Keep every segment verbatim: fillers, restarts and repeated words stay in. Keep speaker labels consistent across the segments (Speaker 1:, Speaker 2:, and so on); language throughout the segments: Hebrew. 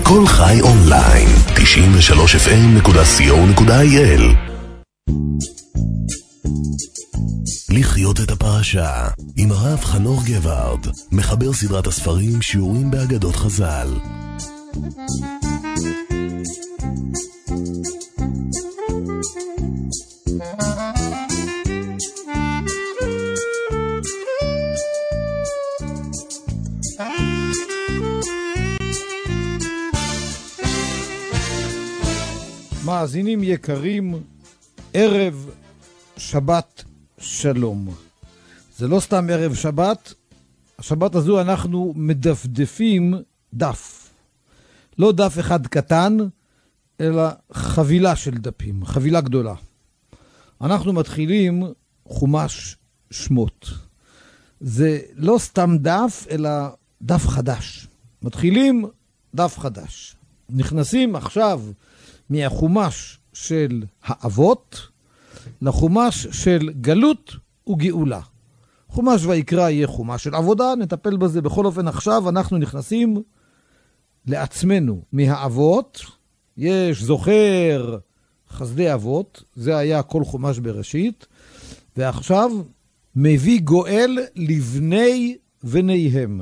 Speaker 1: כל חי אונליין, תשעים ושלוש אף אם נקודה סי או נקודה איי אל. לחיות את הפרשה עם הרב חנוך גבארד, מחבר סדרת הספרים שיעורים באגדות חז"ל.
Speaker 2: מאזינים יקרים, ערב שבת שלום. זה לא סתם ערב שבת, השבת הזו אנחנו מדפדפים דף. לא דף אחד קטן, אלא חבילה של דפים, חבילה גדולה. אנחנו מתחילים חומש שמות. זה לא סתם דף, אלא דף חדש. מתחילים דף חדש. נכנסים עכשיו מהחומש של האבות לחומש של גלות וגאולה. חומש ויקרא יהיה חומש של עבודה, נטפל בזה. בכל אופן עכשיו אנחנו נכנסים לעצמנו מהאבות. יש זוכר חסדי אבות, זה היה כל חומש בראשית, ועכשיו מביא גואל לבני בניהם.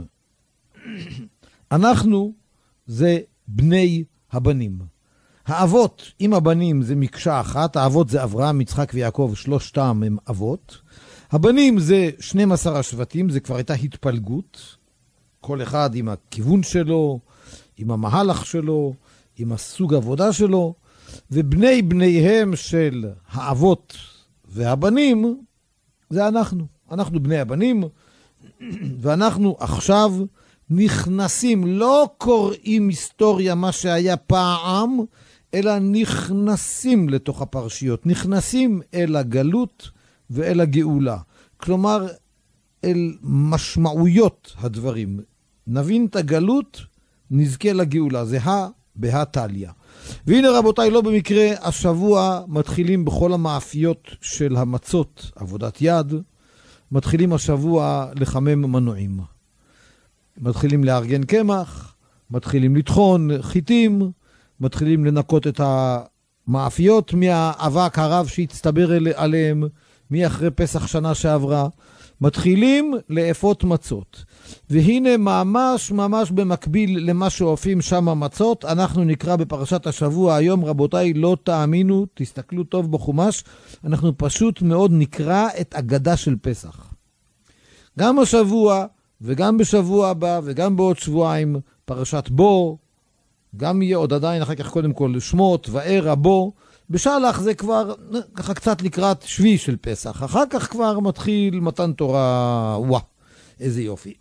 Speaker 2: אנחנו זה בני הבנים. האבות עם הבנים זה מקשה אחת, האבות זה אברהם, יצחק ויעקב, שלושתם הם אבות. הבנים זה שנים עשר השבטים, זה כבר הייתה התפלגות, כל אחד עם הכיוון שלו, עם המהלך שלו, עם הסוג עבודה שלו, ובני בניהם של האבות והבנים זה אנחנו. אנחנו בני הבנים, ואנחנו עכשיו נכנסים, לא קוראים היסטוריה מה שהיה פעם, אלא נכנסים לתוך הפרשיות, נכנסים אל הגלות ואל הגאולה. כלומר, אל משמעויות הדברים. נבין את הגלות, נזכה לגאולה. זה הא בהא תליא. והנה רבותיי, לא במקרה, השבוע מתחילים בכל המאפיות של המצות, עבודת יד, מתחילים השבוע לחמם מנועים. מתחילים לארגן קמח, מתחילים לטחון חיטים, מתחילים לנקות את המאפיות מהאבק הרב שהצטבר עליהם מאחרי פסח שנה שעברה. מתחילים לאפות מצות. והנה ממש ממש במקביל למה שאופים שם המצות, אנחנו נקרא בפרשת השבוע היום, רבותיי, לא תאמינו, תסתכלו טוב בחומש, אנחנו פשוט מאוד נקרא את אגדה של פסח. גם השבוע וגם בשבוע הבא וגם בעוד שבועיים פרשת בו, גם יהיה עוד עדיין אחר כך קודם כל שמות וערה בו. בשלח זה כבר ככה קצת לקראת שבי של פסח, אחר כך כבר מתחיל מתן תורה. וואה, איזה יופי.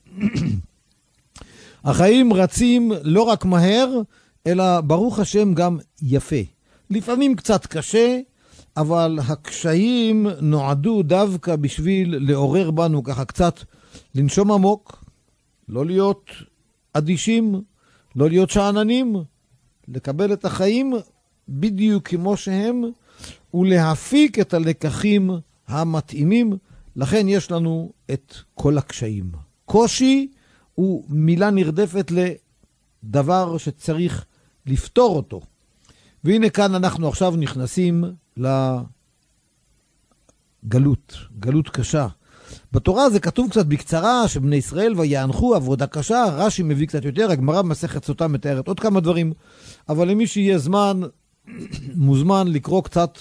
Speaker 2: החיים רצים לא רק מהר, אלא ברוך השם גם יפה. לפעמים קצת קשה, אבל הקשיים נועדו דווקא בשביל לעורר בנו ככה קצת לנשום עמוק, לא להיות אדישים, לא להיות שעננים, לקבל את החיים בדיוק כמו שהם, ולהפיק את הלקחים המתאימים. לכן יש לנו את כל הקשיים. קושי הוא מילה נרדפת לדבר שצריך לפתור אותו. והנה כאן אנחנו עכשיו נכנסים לגלות, גלות קשה. בתורה זה כתוב קצת בקצרה, שבני ישראל ויענחו עבודה קשה, רש"י מביא קצת יותר, הגמרא במסכת סוטה מתארת עוד כמה דברים, אבל למי שיהיה זמן, מוזמן לקרוא קצת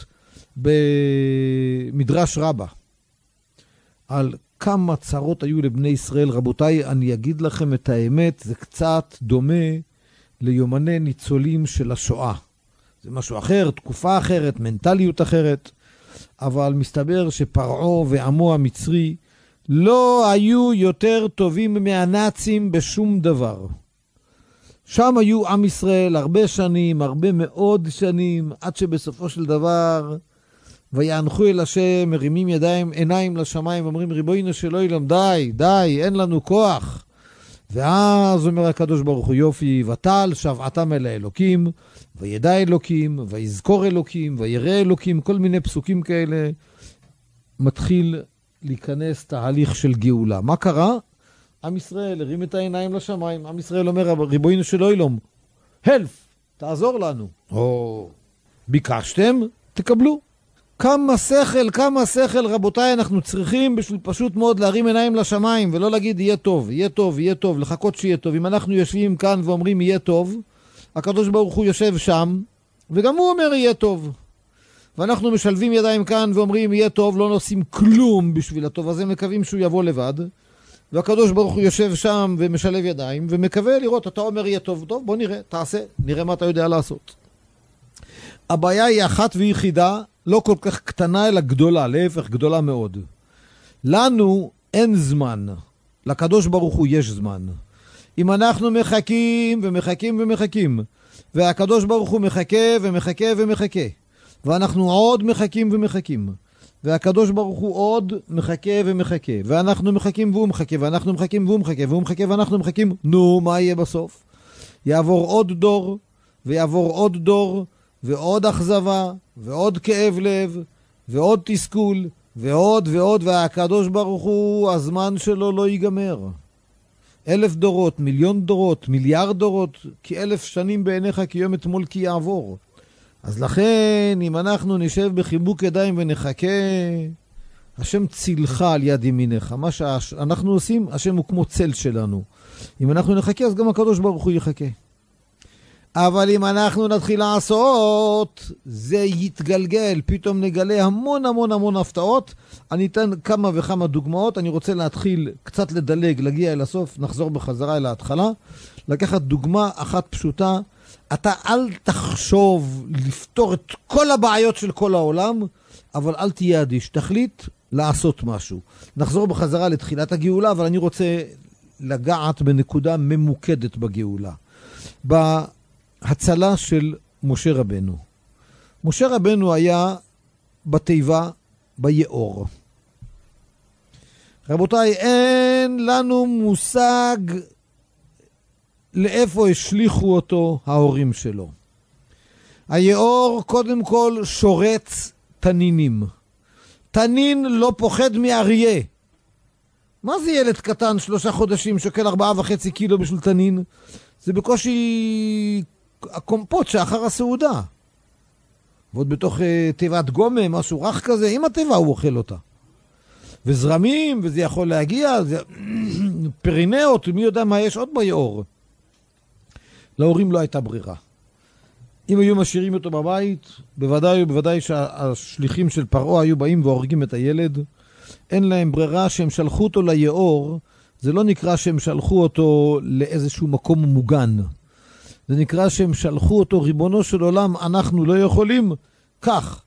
Speaker 2: במדרש רבה, על כמה צרות היו לבני ישראל. רבותיי, אני אגיד לכם את האמת, זה קצת דומה ליומני ניצולים של השואה. זה משהו אחר, תקופה אחרת, מנטליות אחרת, אבל מסתבר שפרעה ועמו המצרי לא היו יותר טובים מהנאצים בשום דבר. שם היו עם ישראל הרבה שנים, הרבה מאוד שנים, עד שבסופו של דבר ויענחו אל השם, מרימים ידיים, עיניים לשמיים, אומרים ריבונו של עולם, די, די, אין לנו כוח. ואז אומר הקדוש ברוך הוא, יופי, ותעל שבעתם אל האלוקים, וידע אלוקים, ויזכור אלוקים, וירא אלוקים, כל מיני פסוקים כאלה. מתחיל להיכנס תהליך של גאולה. מה קרה? עם ישראל הרים את העיניים לשמיים. עם ישראל אומר, ריבונו של עולם, help, תעזור לנו. או ביקשתם, תקבלו. כמה שכל, כמה שכל, רבותיי, אנחנו צריכים בשביל פשוט מאוד להרים עיניים לשמיים, ולא להגיד יהיה טוב, יהיה טוב, יהיה טוב, לחכות שיהיה טוב. אם אנחנו יושבים כאן ואומרים יהיה טוב, הקדוש ברוך הוא יושב שם, וגם הוא אומר יהיה טוב. ואנחנו משלבים ידיים כאן ואומרים יהיה טוב, לא נושאים כלום בשביל הטוב הזה, מקווים שהוא יבוא לבד. והקדוש ברוך הוא יושב שם ומשלב ידיים, ומקווה לראות, אתה אומר יהיה טוב, טוב, בוא נראה, תעשה, נראה מה אתה יודע לעשות. הבעיה היא אחת ויחידה, לא כל כך קטנה אלא גדולה, להפך גדולה מאוד. לנו אין זמן, לקדוש ברוך הוא יש זמן. אם אנחנו מחכים ומחכים ומחכים, והקדוש ברוך הוא מחכה ומחכה ומחכה, ואנחנו עוד מחכים ומחכים, והקדוש ברוך הוא עוד מחכה ומחכה, ואנחנו מחכים והוא מחכה, ואנחנו מחכים והוא מחכה, והוא מחכה ואנחנו מחכים, נו, מה יהיה בסוף? יעבור עוד דור, ויעבור עוד דור, ועוד אכזבה, ועוד כאב לב, ועוד תסכול, ועוד ועוד, והקדוש ברוך הוא, הזמן שלו לא ייגמר. אלף דורות, מיליון דורות, מיליארד דורות, כי אלף שנים בעיניך כי יום אתמול כי יעבור. אז לכן, אם אנחנו נשב בחיבוק ידיים ונחכה, השם צילך על יד ימינך. מה שאנחנו עושים, השם הוא כמו צל שלנו. אם אנחנו נחכה, אז גם הקדוש ברוך הוא יחכה. אבל אם אנחנו נתחיל לעשות, זה יתגלגל. פתאום נגלה המון המון המון הפתעות. אני אתן כמה וכמה דוגמאות. אני רוצה להתחיל קצת לדלג, להגיע אל הסוף, נחזור בחזרה אל ההתחלה. לקחת דוגמה אחת פשוטה. אתה אל תחשוב לפתור את כל הבעיות של כל העולם, אבל אל תהיה אדיש. תחליט לעשות משהו. נחזור בחזרה לתחילת הגאולה, אבל אני רוצה לגעת בנקודה ממוקדת בגאולה. בהצלה של משה רבנו. משה רבנו היה בתיבה ביאור. רבותיי, אין לנו מושג לאיפה השליחו אותו ההורים שלו. היאור קודם כל שורץ תנינים. תנין לא פוחד מאריה. מה זה ילד קטן, שלושה חודשים, שוקל ארבעה וחצי קילו בשביל תנין? זה בקושי הקומפוט שאחר הסעודה. ועוד בתוך uh, תיבת גומה, משהו רך כזה, עם הטבע הוא אוכל אותה. וזרמים, וזה יכול להגיע, זה... פרינאות, מי יודע מה יש עוד ביאור. להורים לא הייתה ברירה. אם היו משאירים אותו בבית, בוודאי ובוודאי שהשליחים של פרעה היו באים והורגים את הילד. אין להם ברירה שהם שלחו אותו ליאור, זה לא נקרא שהם שלחו אותו לאיזשהו מקום מוגן. זה נקרא שהם שלחו אותו, ריבונו של עולם, אנחנו לא יכולים, כך.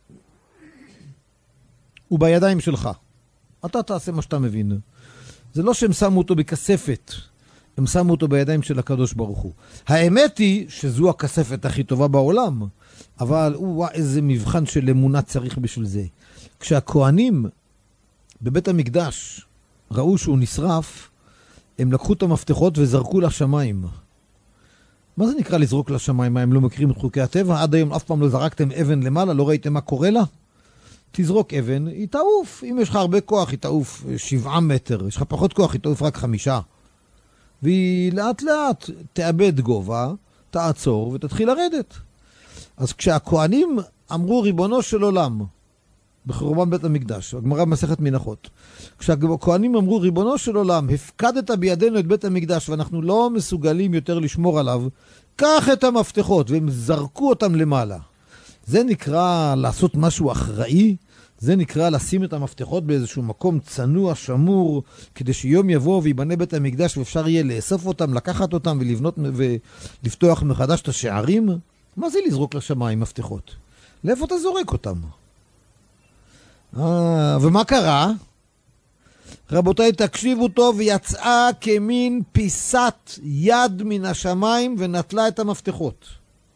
Speaker 2: הוא בידיים שלך. אתה תעשה מה שאתה מבין. זה לא שהם שמו אותו בכספת, הם שמו אותו בידיים של הקדוש ברוך הוא. האמת היא שזו הכספת הכי טובה בעולם, אבל הוא איזה מבחן של אמונה צריך בשביל זה. כשהכהנים בבית המקדש ראו שהוא נשרף, הם לקחו את המפתחות וזרקו לשמיים. מה זה נקרא לזרוק לשמיים? מה, הם לא מכירים את חוקי הטבע? עד היום אף פעם לא זרקתם אבן למעלה? לא ראיתם מה קורה לה? תזרוק אבן, היא תעוף. אם יש לך הרבה כוח, היא תעוף שבעה מטר. יש לך פחות כוח, היא תעוף רק חמישה. והיא לאט לאט תאבד גובה, תעצור ותתחיל לרדת. אז כשהכהנים אמרו ריבונו של עולם, בחורבן בית המקדש, הגמרא במסכת מנחות, כשהכהנים אמרו ריבונו של עולם, הפקדת בידינו את בית המקדש ואנחנו לא מסוגלים יותר לשמור עליו, קח את המפתחות, והם זרקו אותם למעלה. זה נקרא לעשות משהו אחראי, זה נקרא לשים את המפתחות באיזשהו מקום צנוע, שמור, כדי שיום יבוא ויבנה בית המקדש ואפשר יהיה לאסוף אותם, לקחת אותם ולבנות ולפתוח מחדש את השערים. מה זה לזרוק לשמיים מפתחות? לאיפה אתה זורק אותם? אה, ומה קרה? רבותיי, תקשיבו טוב, יצאה כמין פיסת יד מן השמיים ונטלה את המפתחות.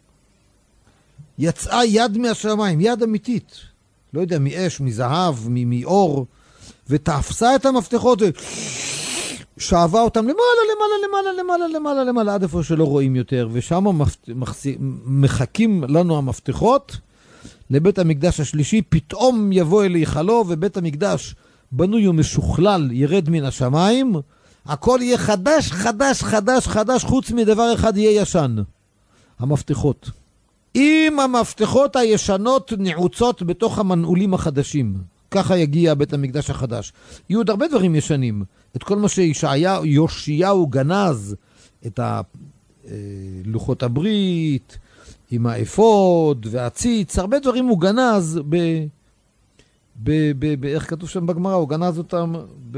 Speaker 2: יצאה יד מהשמיים, יד אמיתית. לא יודע, מאש, מזהב, מאור, ותאפסה את המפתחות ושאבה אותם למעלה, למעלה, למעלה, למעלה, למעלה, למעלה, עד איפה שלא רואים יותר, ושם מחכים לנו המפתחות לבית המקדש השלישי. פתאום יבוא אל היכלו, ובית המקדש בנוי ומשוכלל ירד מן השמיים, הכל יהיה חדש, חדש, חדש, חדש, חוץ מדבר אחד יהיה ישן. המפתחות. אם המפתחות הישנות נעוצות בתוך המנעולים החדשים, ככה יגיע בית המקדש החדש. יהיו עוד הרבה דברים ישנים. את כל מה שישעיה, יושיהו גנז, את לוחות הברית, עם האפוד והציץ, הרבה דברים הוא גנז ב... ב... ב... ב... איך כתוב שם בגמרא? הוא גנז אותם ב...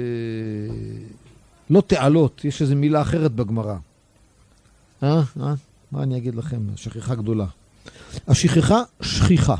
Speaker 2: לא תעלות, יש איזו מילה אחרת בגמרא. אה? אה? מה אני אגיד לכם? שכיחה גדולה. השכיחה, שכיחה.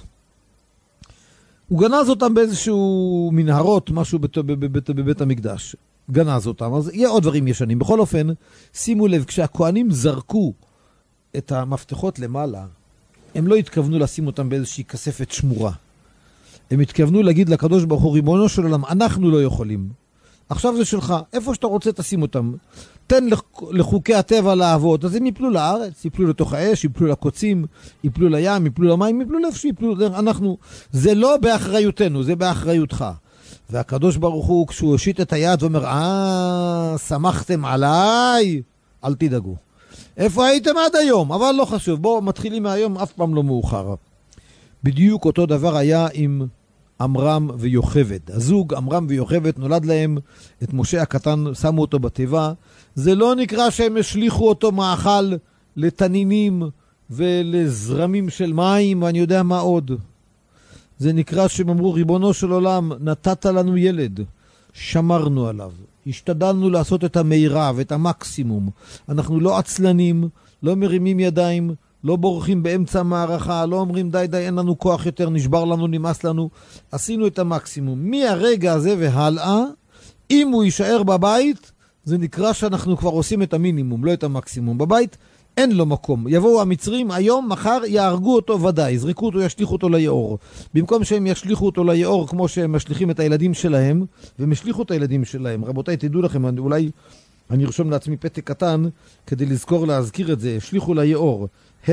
Speaker 2: הוא גנז אותם באיזשהו מנהרות, משהו בית, בבית, בבית המקדש. גנז אותם. אז יהיה עוד דברים ישנים. בכל אופן, שימו לב, כשהכהנים זרקו את המפתחות למעלה, הם לא התכוונו לשים אותם באיזושהי כספת שמורה. הם התכוונו להגיד לקדוש ברוך הוא, ריבונו של עולם, אנחנו לא יכולים. עכשיו זה שלך, איפה שאתה רוצה תשים אותם. תן לחוקי הטבע לעבוד, אז הם יפלו לארץ, יפלו לתוך האש, יפלו לקוצים, יפלו לים, יפלו למים, יפלו לאיפה שיפלו. אנחנו, זה לא באחריותנו, זה באחריותך. והקדוש ברוך הוא, כשהוא הושיט את היד ואומר, אה, שמחתם עליי, אל תדאגו. איפה הייתם עד היום? אבל לא חשוב, בואו מתחילים מהיום, אף פעם לא מאוחר. בדיוק אותו דבר היה עם אמרם ויוכבד. הזוג אמרם ויוכבד, נולד להם את משה הקטן, שמו אותו בתיבה. זה לא נקרא שהם השליחו אותו מאכל לתנינים ולזרמים של מים ואני יודע מה עוד. זה נקרא שהם אמרו, ריבונו של עולם, נתת לנו ילד, שמרנו עליו, השתדלנו לעשות את המירב, את המקסימום. אנחנו לא עצלנים, לא מרימים ידיים, לא בורחים באמצע המערכה, לא אומרים די די אין לנו כוח יותר, נשבר לנו, נמאס לנו. עשינו את המקסימום. מהרגע הזה והלאה, אם הוא יישאר בבית, זה נקרא שאנחנו כבר עושים את המינימום, לא את המקסימום. בבית אין לו מקום. יבואו המצרים, היום, מחר, יהרגו אותו ודאי, יזרקו אותו, ישליחו אותו ליאור. במקום שהם ישליחו אותו ליאור, כמו שהם משליחים את הילדים שלהם, והם ישליחו את הילדים שלהם. רבותיי, תדעו לכם, אולי אני ארשום לעצמי פתק קטן, כדי לזכור להזכיר את זה. ישליחו ליאור.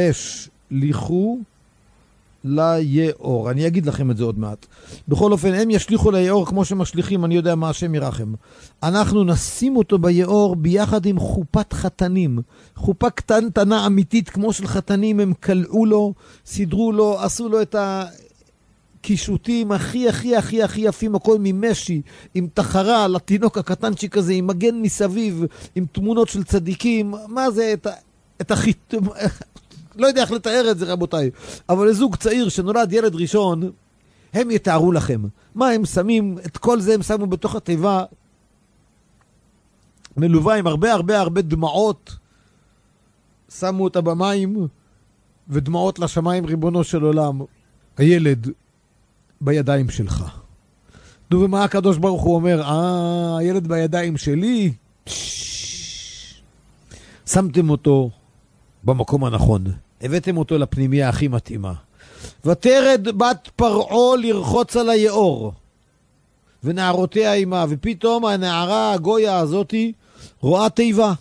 Speaker 2: השליחו ליאור. אני אגיד לכם את זה עוד מעט. בכל אופן, הם ישליחו ליאור כמו שמשליחים, אני יודע מה השם ירחם. אנחנו נשים אותו ביאור ביחד עם חופת חתנים. חופה קטנטנה אמיתית כמו של חתנים, הם קלעו לו, סידרו לו, עשו לו את הקישוטים הכי הכי הכי הכי יפים, הכל ממשי, עם תחרה לתינוק הקטנצ'יק הזה, עם מגן מסביב, עם תמונות של צדיקים. מה זה את, את החיתום... לא יודע איך לתאר את זה רבותיי, אבל לזוג צעיר שנולד ילד ראשון, הם יתארו לכם. מה הם שמים, את כל זה הם שמו בתוך התיבה, מלווה עם הרבה הרבה הרבה דמעות, שמו אותה במים, ודמעות לשמיים ריבונו של עולם. הילד בידיים שלך. נו ומה הקדוש ברוך הוא אומר? אה, הילד בידיים שלי? שמתם אותו במקום הנכון. הבאתם אותו לפנימיה הכי מתאימה. ותרד בת פרעה לרחוץ על היאור, ונערותיה עימה, ופתאום הנערה הגויה הזאתי רואה תיבה.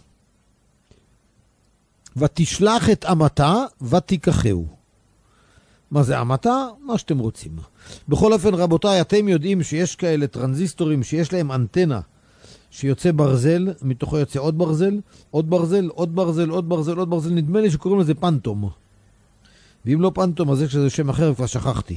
Speaker 2: ותשלח את אמתה ותיקחהו. מה זה אמתה? מה שאתם רוצים. בכל אופן רבותיי, אתם יודעים שיש כאלה טרנזיסטורים שיש להם אנטנה, שיוצא ברזל, מתוכו יוצא עוד ברזל, עוד ברזל, עוד ברזל, עוד ברזל, עוד ברזל, נדמה לי שקוראים לזה פנטום. ואם לא פנטום, אז יש לזה שם אחר, כבר שכחתי.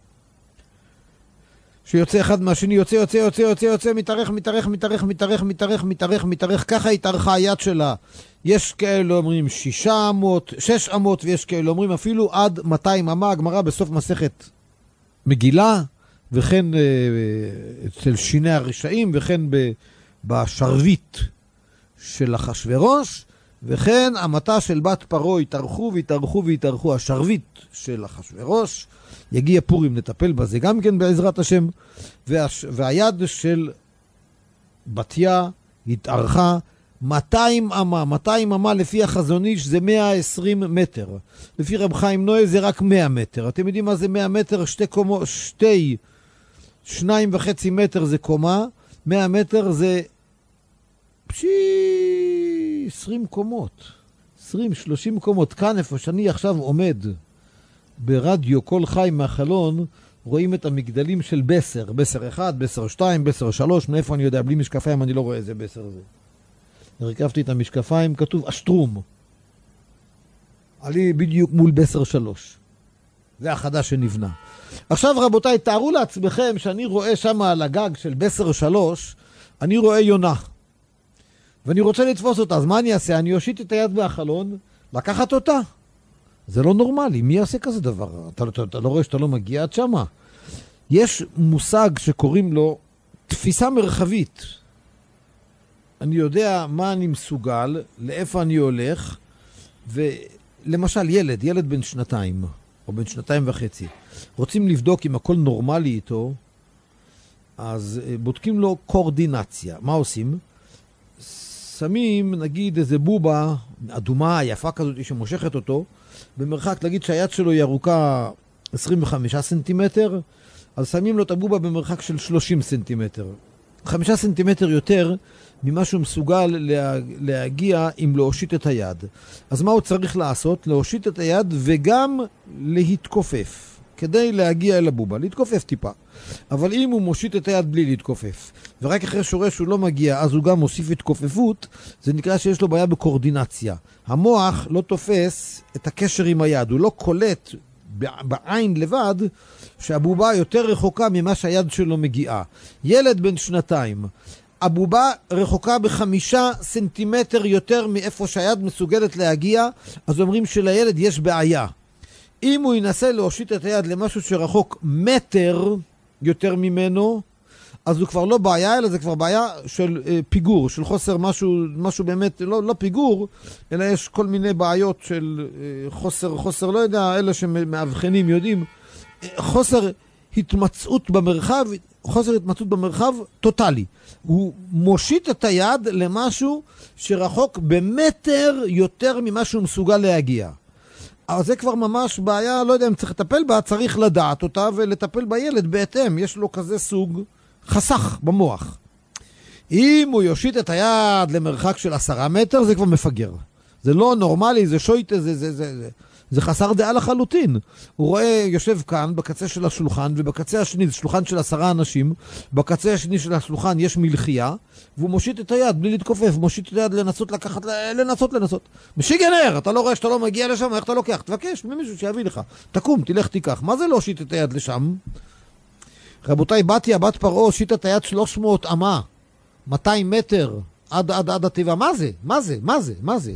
Speaker 2: שיוצא אחד מהשני, יוצא, יוצא, יוצא, יוצא, יוצא, מתארך, מתארך, מתארך, מתארך, מתארך, מתארך, מתארך, ככה התארכה היד שלה. יש כאלה אומרים שישה אמות, שש אמות, ויש כאלה אומרים אפילו עד מאתיים אמה, הגמרא בסוף מסכת מגילה, וכן אצל שיני הרשעים, וכן ב... בשרבית של אחשוורוש, וכן המתה של בת פרעה יתארכו ויתארכו ויתארכו. השרבית של אחשוורוש, יגיע פורים נטפל בזה גם כן בעזרת השם, והש... והיד של בתיה התארכה מאתיים אמה. מאתיים אמה לפי החזון איש זה מאה ועשרים מטר. לפי רב חיים נוי זה רק מאה מטר. אתם יודעים מה זה מאה מטר? שתי קומות, שתי, שניים וחצי מטר זה קומה, מאה מטר זה פשי עשרים קומות, עשרים שלושים קומות. כאן איפה שאני עכשיו עומד ברדיו כל חי מהחלון, רואים את המגדלים של בסר, בסר אחד, בסר שתיים, בסר שלוש, מאיפה אני יודע, בלי משקפיים אני לא רואה איזה בסר זה. הרכבתי את המשקפיים, כתוב אשטרום. אני בדיוק מול בסר שלוש. זה החדש שנבנה. עכשיו רבותיי, תארו לעצמכם שאני רואה שם על הגג של בסר שלוש, אני רואה יונה. ואני רוצה לתפוס אותה, אז מה אני אעשה? אני אושיט את היד מהחלון, לקחת אותה. זה לא נורמלי, מי יעשה כזה דבר? אתה, אתה, אתה לא רואה שאתה לא מגיע עד שמה. יש מושג שקוראים לו תפיסה מרחבית. אני יודע מה אני מסוגל, לאיפה אני הולך, ולמשל ילד, ילד בן שנתיים, או בן שנתיים וחצי, רוצים לבדוק אם הכל נורמלי איתו, אז בודקים לו קורדינציה. מה עושים? שמים, נגיד, איזה בובה אדומה, יפה כזאת, שמושכת אותו, במרחק, נגיד שהיד שלו היא ארוכה עשרים וחמישה סנטימטר, אז שמים לו את הבובה במרחק של שלושים סנטימטר. חמישה סנטימטר יותר ממה שהוא מסוגל לה, להגיע אם להושיט את היד. אז מה הוא צריך לעשות? להושיט את היד וגם להתכופף, כדי להגיע אל הבובה, להתכופף טיפה. אבל אם הוא מושיט את היד בלי להתכופף, ורק אחרי שורה שהוא לא מגיע, אז הוא גם מוסיף התכופפות, זה נקרא שיש לו בעיה בקורדינציה. המוח לא תופס את הקשר עם היד, הוא לא קולט בעין לבד שהבובה יותר רחוקה ממה שהיד שלו מגיעה. ילד בן שנתיים, הבובה רחוקה בחמישה סנטימטר יותר מאיפה שהיד מסוגלת להגיע, אז אומרים שלילד יש בעיה. אם הוא ינסה להושיט את היד למשהו שרחוק מטר יותר ממנו, אז הוא כבר לא בעיה, אלא זה כבר בעיה של אה, פיגור, של חוסר משהו, משהו באמת, לא, לא פיגור, אלא יש כל מיני בעיות של אה, חוסר, חוסר, לא יודע, אלה שמאבחנים יודעים, אה, חוסר התמצאות במרחב, חוסר התמצאות במרחב טוטלי. הוא מושיט את היד למשהו שרחוק במטר יותר ממה שהוא מסוגל להגיע. אבל זה כבר ממש בעיה, לא יודע אם צריך לטפל בה, צריך לדעת אותה ולטפל בילד בהתאם. יש לו כזה סוג חסך במוח. אם הוא יושיט את היד למרחק של עשרה מטר, זה כבר מפגר. זה לא נורמלי, זה שויטה, זה, זה, זה, זה, זה חסר דעה לחלוטין. הוא רואה, יושב כאן בקצה של השולחן, ובקצה השני זה שולחן של עשרה אנשים, בקצה השני של השולחן יש מלחייה, והוא מושיט את היד בלי להתכופף, מושיט את היד לנסות לקחת, לנסות, לנסות. משיגנר, אתה לא רואה שאתה לא מגיע לשם, איך אתה לוקח? תבקש ממישהו שיביא לך. תקום, תלך, תיקח. מה זה לא הושיט את היד לשם? רבותיי, בתיה, בת פרעה, הושיטה את היד שלוש מאות אמה, מאתיים מטר, עד, עד, עד הטבע. מה זה? מה זה? מה זה? מה זה?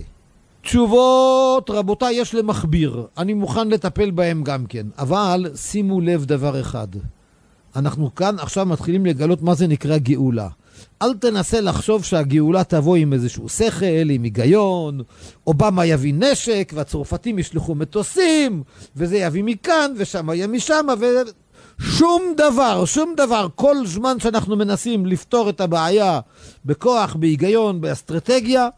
Speaker 2: תשובות, רבותיי, יש למכביר. אני מוכן לטפל בהם גם כן. אבל שימו לב דבר אחד. אנחנו כאן עכשיו מתחילים לגלות מה זה נקרא גאולה. אל תנסה לחשוב שהגאולה תבוא עם איזשהו שכל, עם היגיון, אובמה יביא נשק, והצרפתים ישלחו מטוסים, וזה יביא מכאן, ושם יהיה משם, ו... שום דבר, שום דבר. כל זמן שאנחנו מנסים לפתור את הבעיה בכוח, בהיגיון, באסטרטגיה,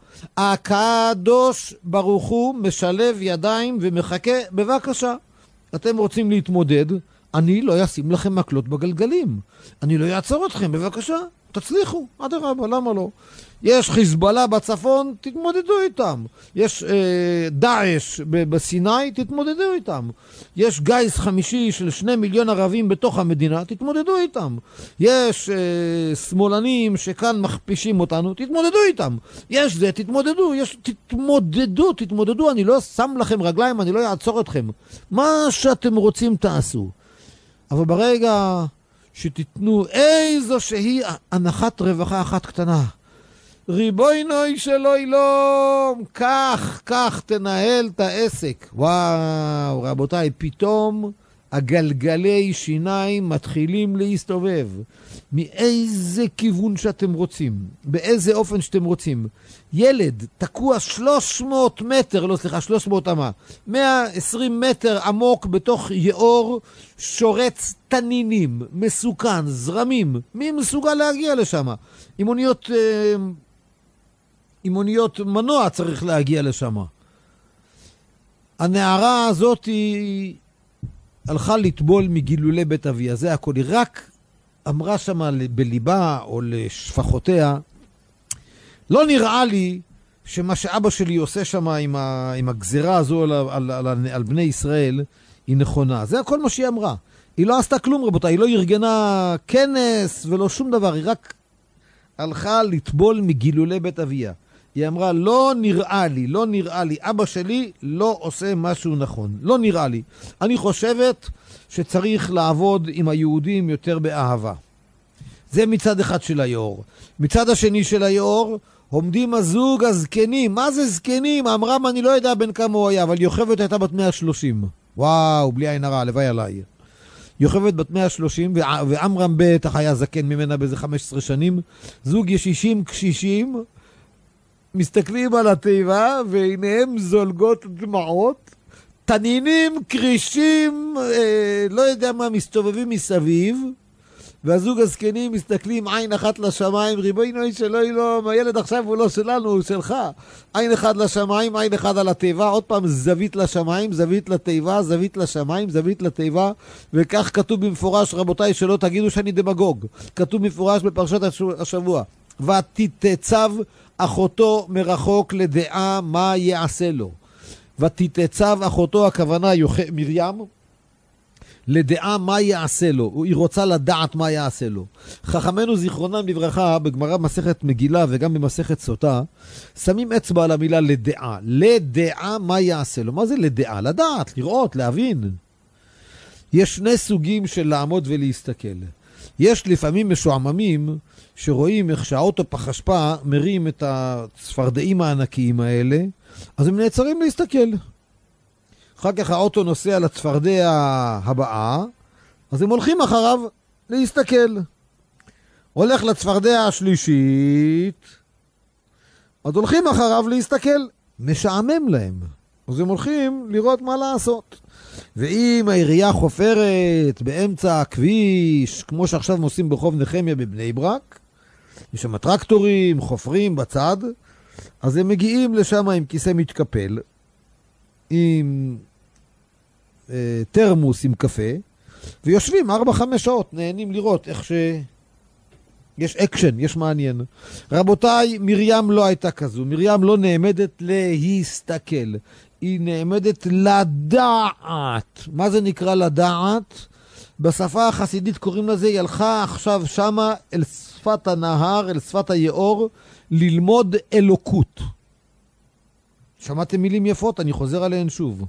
Speaker 2: הקדוש ברוך הוא משלב ידיים ומחכה, בבקשה. אתם רוצים להתמודד, אני לא אשים לכם מקלות בגלגלים. אני לא אעצור אתכם, בבקשה. תצליחו, אדרבה, למה לא? יש חיזבאללה בצפון, תתמודדו איתם. יש אה, דאעש בסיני, תתמודדו איתם. יש גייס חמישי של שני מיליון ערבים בתוך המדינה, תתמודדו איתם. יש אה, שמאלנים שכאן מכפישים אותנו, תתמודדו איתם. יש זה, תתמודדו, יש, תתמודדו, תתמודדו. אני לא שם לכם רגליים, אני לא אעצור אתכם. מה שאתם רוצים תעשו. אבל ברגע שתיתנו איזו שהיא הנחת רווחה אחת קטנה, ריבוינוי שלו אילום, כך, כך תנהל את העסק. וואו, רבותיי, פתאום הגלגלי שיניים מתחילים להסתובב. מאיזה כיוון שאתם רוצים, באיזה אופן שאתם רוצים. ילד תקוע שלוש מאות מטר, לא סליחה, שלוש מאות אמה, מאה ועשרים מטר עמוק בתוך יאור שורץ תנינים, מסוכן, זרמים. מי מסוגל להגיע לשם? אימוניות, אימוניות מנוע צריך להגיע לשם. הנערה הזאת היא הלכה לטבול מגילולי בית אביה, זה הכל. היא רק אמרה שמה בליבה או לשפחותיה, לא נראה לי שמה שאבא שלי עושה שמה עם, ה, עם הגזירה הזו על, על, על, על, על בני ישראל היא נכונה. זה הכל מה שהיא אמרה. היא לא עשתה כלום, רבותיי, היא לא ארגנה כנס ולא שום דבר, היא רק הלכה לטבול מגילולי בית אביה. היא אמרה, לא נראה לי, לא נראה לי, אבא שלי לא עושה משהו נכון, לא נראה לי. אני חושבת שצריך לעבוד עם היהודים יותר באהבה. זה מצד אחד של היאור. מצד השני של היאור, עומדים הזוג הזקנים. מה זה זקנים? אמרם, אני לא יודע בין כמה הוא היה, אבל יוכבד הייתה בת מאה ושלושים. וואו, בלי עין הרע, לוואי עליי. יוכבד בת מאה ושלושים, ואמרם בטח היה זקן ממנה באיזה חמש עשרה שנים. זוג ישישים קשישים, מסתכלים על התיבה, ועיניהם זולגות דמעות. תנינים, קרישים, אה, לא יודע מה, מסתובבים מסביב. והזוג הזקנים מסתכלים עין אחת לשמיים, ריבונו שלא ילום, הילד עכשיו הוא לא שלנו, הוא שלך. עין אחד לשמיים, עין אחד על התיבה, עוד פעם זווית לשמיים, זווית לתיבה, זווית לשמיים, זווית לתיבה, וכך כתוב במפורש, רבותיי, שלא תגידו שאני דמגוג. כתוב במפורש בפרשת השבוע, ותתצב אחותו מרחוק לדעה מה יעשה לו. ותתצב אחותו, הכוונה יוכ... מרים, לדעה מה יעשה לו, היא רוצה לדעת מה יעשה לו. חכמנו זיכרונם לברכה, בגמרא מסכת מגילה וגם במסכת סוטה, שמים אצבע על המילה לדעה. לדעה מה יעשה לו. מה זה לדעה? לדעת, לראות, להבין. יש שני סוגים של לעמוד ולהסתכל. יש לפעמים משועממים שרואים איך שהאוטו פחשפה מרים את הצפרדעים הענקיים האלה, אז הם נעצרים להסתכל. אחר כך האוטו נוסע לצפרדע הבאה, אז הם הולכים אחריו להסתכל. הולך לצפרדע השלישית, אז הולכים אחריו להסתכל. משעמם להם. אז הם הולכים לראות מה לעשות. ואם העירייה חופרת באמצע הכביש, כמו שעכשיו הם עושים ברחוב נחמיה בבני ברק, יש שם טרקטורים, חופרים בצד, אז הם מגיעים לשם עם כיסא מתקפל, עם אה, תרמוס עם קפה, ויושבים ארבע חמש שעות, נהנים לראות איך ש... יש אקשן, יש מעניין. רבותיי, מרים לא הייתה כזו. מרים לא נעמדת להסתכל. היא נעמדת לדעת. מה זה נקרא לדעת? בשפה החסידית קוראים לזה, היא הלכה עכשיו שמה אל שפת הנהר, אל שפת היאור, ללמוד אלוקות. שמעתם מילים יפות? אני חוזר עליהן שוב.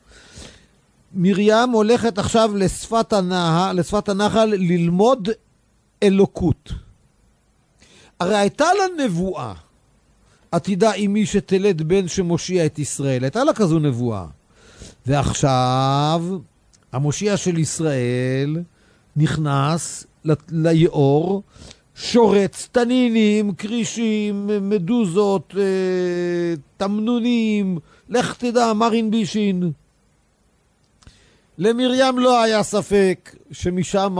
Speaker 2: מרים הולכת עכשיו לשפת הנחל, לשפת הנחל ללמוד אלוקות. הרי הייתה לה נבואה, עתידה אמי שתלד בן שמושיע את ישראל. הייתה לה כזו נבואה. ועכשיו המושיע של ישראל נכנס ליאור, שורץ תנינים, קרישים, מדוזות, תמנונים, לך תדע, מרין בישין. למרים לא היה ספק שמשם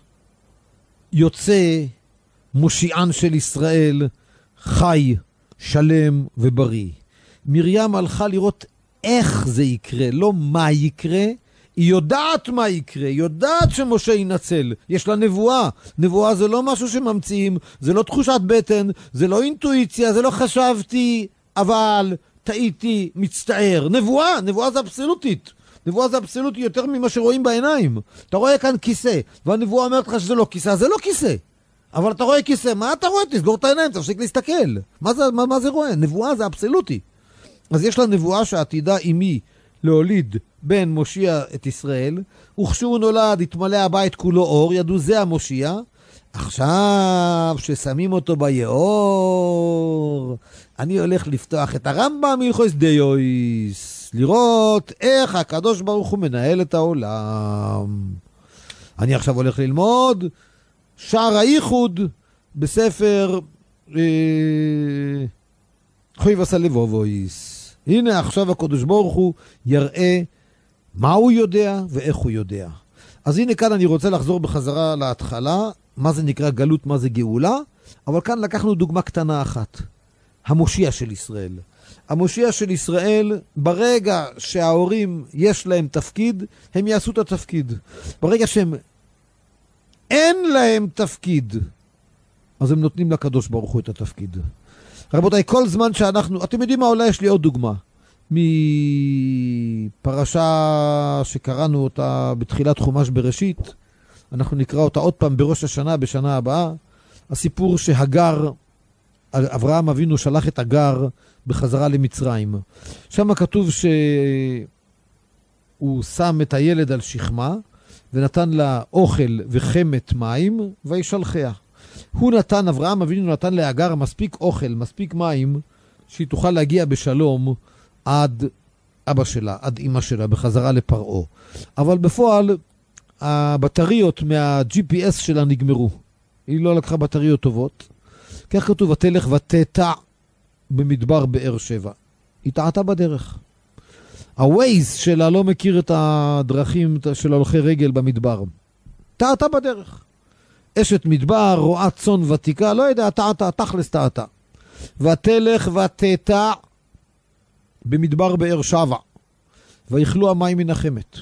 Speaker 2: יוצא מושיען של ישראל, חי, שלם ובריא. מרים הלכה לראות איך זה יקרה, לא מה יקרה. היא יודעת מה יקרה, היא יודעת שמשה ינצל. יש לה נבואה. נבואה זה לא משהו שממציאים, זה לא תחושת בטן, זה לא אינטואיציה, זה לא חשבתי, אבל טעיתי, מצטער. נבואה, נבואה זה אבסולוטית. נבואה זה אבסולוטית יותר ממה שרואים בעיניים. אתה רואה כאן כיסא, והנבואה אומרת לך שזה לא כיסא, זה לא כיסא. אבל אתה רואה כיסא, מה אתה רואה? תסגור את העיניים, תפסיק להסתכל. מה זה, מה, מה זה רואה? נבואה זה אבסולוטי. אז יש לה נבואה שעתידה עימי להוליד בן מושיע את ישראל, וכשהוא נולד התמלא הבית כולו אור, ידעו זה המושיע. עכשיו ששמים אותו ביאור, אני הולך לפתוח את הרמב"ם מהלכות דיוס, לראות איך הקדוש ברוך הוא מנהל את העולם. אני עכשיו הולך ללמוד שער הייחוד בספר אה, חויבס הלבובויס. הנה עכשיו הקדוש ברוך הוא יראה מה הוא יודע ואיך הוא יודע. אז הנה כאן אני רוצה לחזור בחזרה להתחלה, מה זה נקרא גלות, מה זה גאולה, אבל כאן לקחנו דוגמה קטנה אחת. המושיע של ישראל. המושיע של ישראל, ברגע שההורים יש להם תפקיד, הם יעשו את התפקיד. ברגע שהם אין להם תפקיד, אז הם נותנים לקדוש ברוך הוא את התפקיד. רבותיי, כל זמן שאנחנו, אתם יודעים מה, אולי יש לי עוד דוגמה. מפרשה שקראנו אותה בתחילת חומש בראשית, אנחנו נקרא אותה עוד פעם בראש השנה, בשנה הבאה. הסיפור שהגר אברהם אבינו שלח את אגר בחזרה למצרים. שם כתוב שהוא שם את הילד על שכמה, ונתן לה אוכל וחמת מים, וישלחיה. הוא נתן, אברהם אבינו נתן לאגר מספיק אוכל, מספיק מים, שהיא תוכל להגיע בשלום עד אבא שלה, עד אמא שלה, בחזרה לפרעה. אבל בפועל, הבטריות מה-ג'י פי אס שלה נגמרו. היא לא לקחה בטריות טובות. כך כתוב, ותלך ותטע במדבר באר שבע. היא טעתה בדרך. הווייז שלה לא מכיר את הדרכים של הולכי רגל במדבר. טעתה בדרך. אשת מדבר, רואה צאן ותיקה, לא יודע, טעתה, תכלס טעתה. ותלך ותטע במדבר באר שבע. ויכלו המים מן החמת.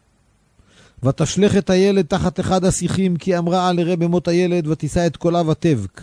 Speaker 2: ותשלך את הילד תחת אחד השיחים, כי אמרה אל אראה במות הילד, ותישא את קולה ותבק.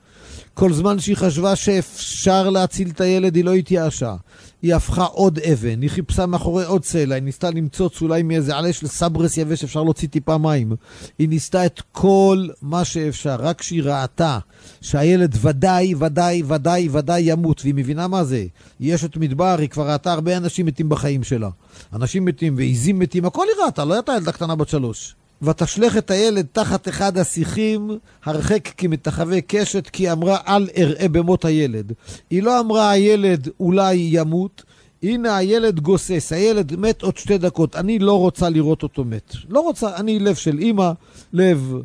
Speaker 2: כל זמן שהיא חשבה שאפשר להציל את הילד, היא לא התייאשה. היא הפכה עוד אבן, היא חיפשה מאחורי עוד סלע, היא ניסתה למצוץ אולי מאיזה עלה של סברס יבש, אפשר להוציא טיפה מים. היא ניסתה את כל מה שאפשר, רק שהיא ראתה שהילד ודאי, ודאי, ודאי, ודאי ימות, והיא מבינה מה זה. היא אשת מדבר, היא כבר ראתה הרבה אנשים מתים בחיים שלה. אנשים מתים ועיזים מתים, הכל היא ראתה, לא הייתה ילדה קטנה בת שלוש. ותשלך את הילד תחת אחד השיחים, הרחק כמתחווה קשת, כי אמרה אל אראה במות הילד. היא לא אמרה הילד אולי ימות, הנה הילד גוסס, הילד מת עוד שתי דקות, אני לא רוצה לראות אותו מת. לא רוצה, אני לב של אמא, לב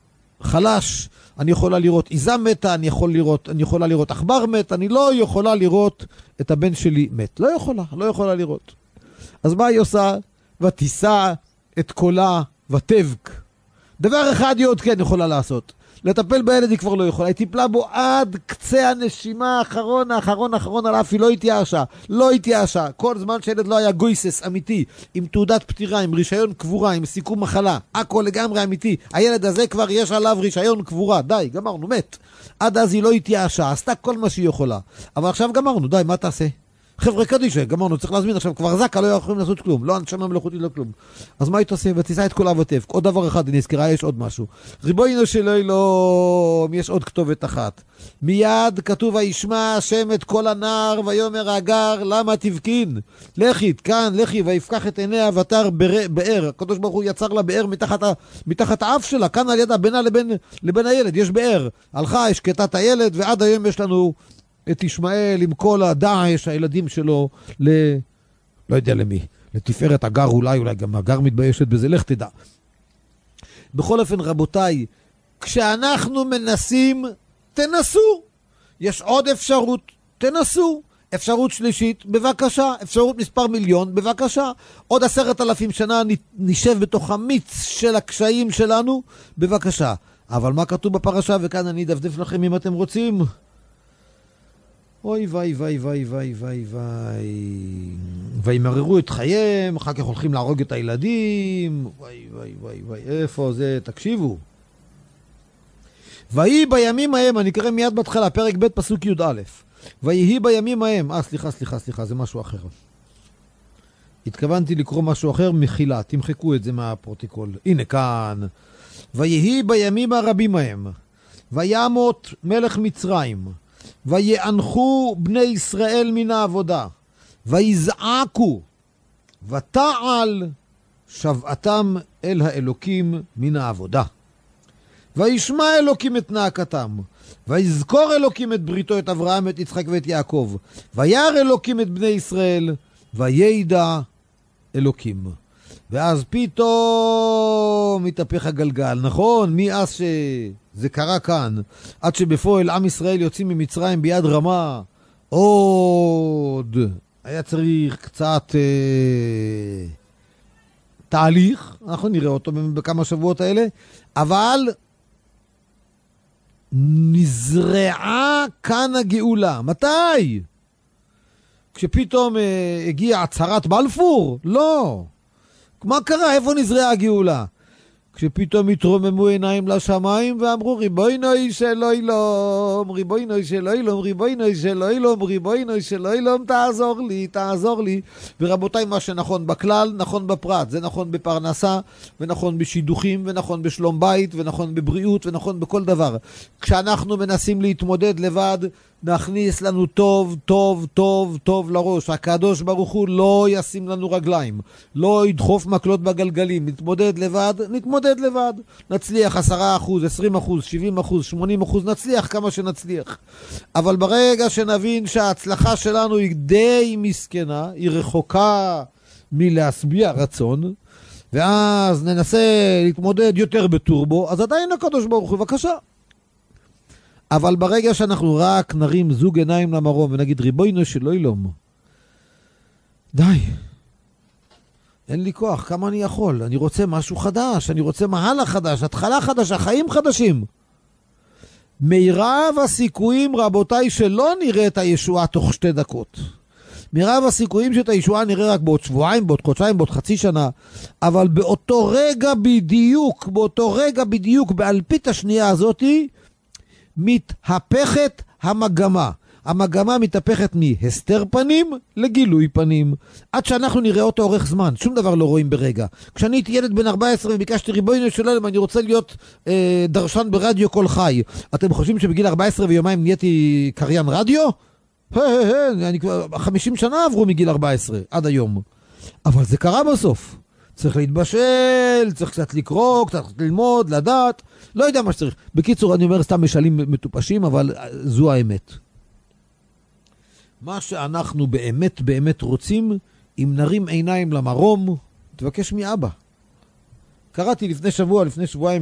Speaker 2: חלש, אני יכולה לראות עיזה מתה, אני, יכול לראות, אני יכולה לראות עכבר מת, אני לא יכולה לראות את הבן שלי מת. לא יכולה, לא יכולה לראות. אז מה היא עושה? ותישא את קולה ותבק. דבר אחד היא עוד כן יכולה לעשות. לטפל בילד היא כבר לא יכולה. היא טיפלה בו עד קצה הנשימה האחרון, האחרון, האחרון על אף. היא לא התייאשה. לא התייאשה. כל זמן שילד לא היה גויסס אמיתי, עם תעודת פטירה, עם רישיון קבורה, עם סיכום מחלה. הכל לגמרי אמיתי. הילד הזה כבר יש עליו רישיון קבורה. די, גמרנו, מת. עד אז היא לא התייאשה. עשתה כל מה שהיא יכולה. אבל עכשיו גמרנו. די, מה תעשה? חבר'ה קדישה, גמרנו, צריך להזמין עכשיו, כבר זקה, לא יכולים לעשות כלום, לא הנשמה מלאכותית, לא כלום. אז מה היא תעשה? ותישא את קולה ותבק. עוד דבר אחד, אני נזכרה, יש עוד משהו. ריבונו של עולם, יש עוד כתובת אחת. מיד כתוב, וישמע השם את כל הנער, ויאמר הגר, למה תבכין? לכי, כאן, לכי, ויפקח את עיניה ותר באר. הקדוש ברוך הוא יצר לה באר מתחת, מתחת האף שלה, כאן על ידה, בינה לבין, לבין הילד, יש באר. הלכה, השקטה את הילד, ועד היום יש לנו את ישמעאל עם כל הדעש, הילדים שלו, ל... לא יודע למי, לתפארת אגר אולי, אולי גם אגר מתביישת בזה, לך תדע. בכל אופן, רבותיי, כשאנחנו מנסים, תנסו. יש עוד אפשרות, תנסו. אפשרות שלישית, בבקשה. אפשרות מספר מיליון, בבקשה. עוד עשרת אלפים שנה נשב בתוך המיץ של הקשיים שלנו, בבקשה. אבל מה כתוב בפרשה? וכאן אני אדפדף לכם אם אתם רוצים. אוי וואי וואי וואי וואי וואי וואי וימררו את חייהם, אחר כך הולכים להרוג את הילדים. וואי וואי וואי וואי, איפה זה? תקשיבו. ויהי בימים ההם, אני קורא מיד בהתחלה, פרק ב' פסוק י' א'. ויהי בימים ההם, אה סליחה סליחה סליחה, זה משהו אחר. התכוונתי לקרוא משהו אחר, מחילה, תמחקו את זה מהפרוטוקול. הנה כאן. ויהי בימים הרבים ההם, וימות מלך מצרים, ויענחו בני ישראל מן העבודה, ויזעקו, ותעל שבעתם אל האלוקים מן העבודה. וישמע אלוקים את נאקתם, ויזכור אלוקים את בריתו, את אברהם, את יצחק ואת יעקב. וירא אלוקים את בני ישראל, וידע אלוקים. ואז פתאום מתהפך הגלגל, נכון? מאז שזה קרה כאן, עד שבפועל עם ישראל יוצאים ממצרים ביד רמה, עוד היה צריך קצת אה, תהליך, אנחנו נראה אותו בכמה שבועות האלה, אבל נזרעה כאן הגאולה. מתי? כשפתאום אה, הגיעה הצהרת בלפור? לא. מה קרה? איפה נזרעה הגאולה? כשפתאום התרוממו עיניים לשמיים ואמרו ריבונו של עולם, ריבונו של עולם, ריבונו של עולם, ריבונו של עולם, תעזור לי, תעזור לי. ורבותיי, מה שנכון בכלל, נכון בפרט. זה נכון בפרנסה, ונכון בשידוכים, ונכון בשלום בית, ונכון בבריאות, ונכון בכל דבר. כשאנחנו מנסים להתמודד לבד, נכניס לנו טוב, טוב, טוב, טוב לראש. הקדוש ברוך הוא לא ישים לנו רגליים, לא ידחוף מקלות בגלגלים. נתמודד לבד, נתמודד לבד. נצליח עשרה אחוז, עשרים אחוז, שבעים אחוז, שמונים אחוז, נצליח כמה שנצליח. אבל ברגע שנבין שההצלחה שלנו היא די מסכנה, היא רחוקה מלהשביע רצון, ואז ננסה להתמודד יותר בטורבו, אז עדיין הקדוש ברוך הוא, בבקשה. אבל ברגע שאנחנו רק נרים זוג עיניים למרום ונגיד ריבונו של עולם, די, אין לי כוח, כמה אני יכול? אני רוצה משהו חדש, אני רוצה מהלך חדש, התחלה חדשה, חיים חדשים. מירב הסיכויים, רבותיי, שלא נראה את הישועה תוך שתי דקות. מירב הסיכויים שאת הישועה נראה רק בעוד שבועיים, בעוד חודשיים, בעוד חצי שנה, אבל באותו רגע בדיוק, באותו רגע בדיוק, באלפית השנייה הזאת, מתהפכת המגמה. המגמה מתהפכת מהסתר פנים לגילוי פנים. עד שאנחנו נראה אותו אורך זמן. שום דבר לא רואים ברגע. כשאני הייתי ילד בן ארבע עשרה וביקשתי ריבונו של עולם, אני רוצה להיות אה, דרשן ברדיו כל חי. אתם חושבים שבגיל ארבע עשרה ויומיים נהייתי קריין רדיו? היי, היי, היי, אני כבר חמישים שנה עברו מגיל ארבע עשרה עד היום. אבל זה קרה בסוף. צריך להתבשל, צריך קצת לקרוא, קצת ללמוד, לדעת, לא יודע מה שצריך. בקיצור, אני אומר סתם משלים מטופשים, אבל זו האמת. מה שאנחנו באמת באמת רוצים, אם נרים עיניים למרום, תבקש מאבא. קראתי לפני שבוע, לפני שבועיים,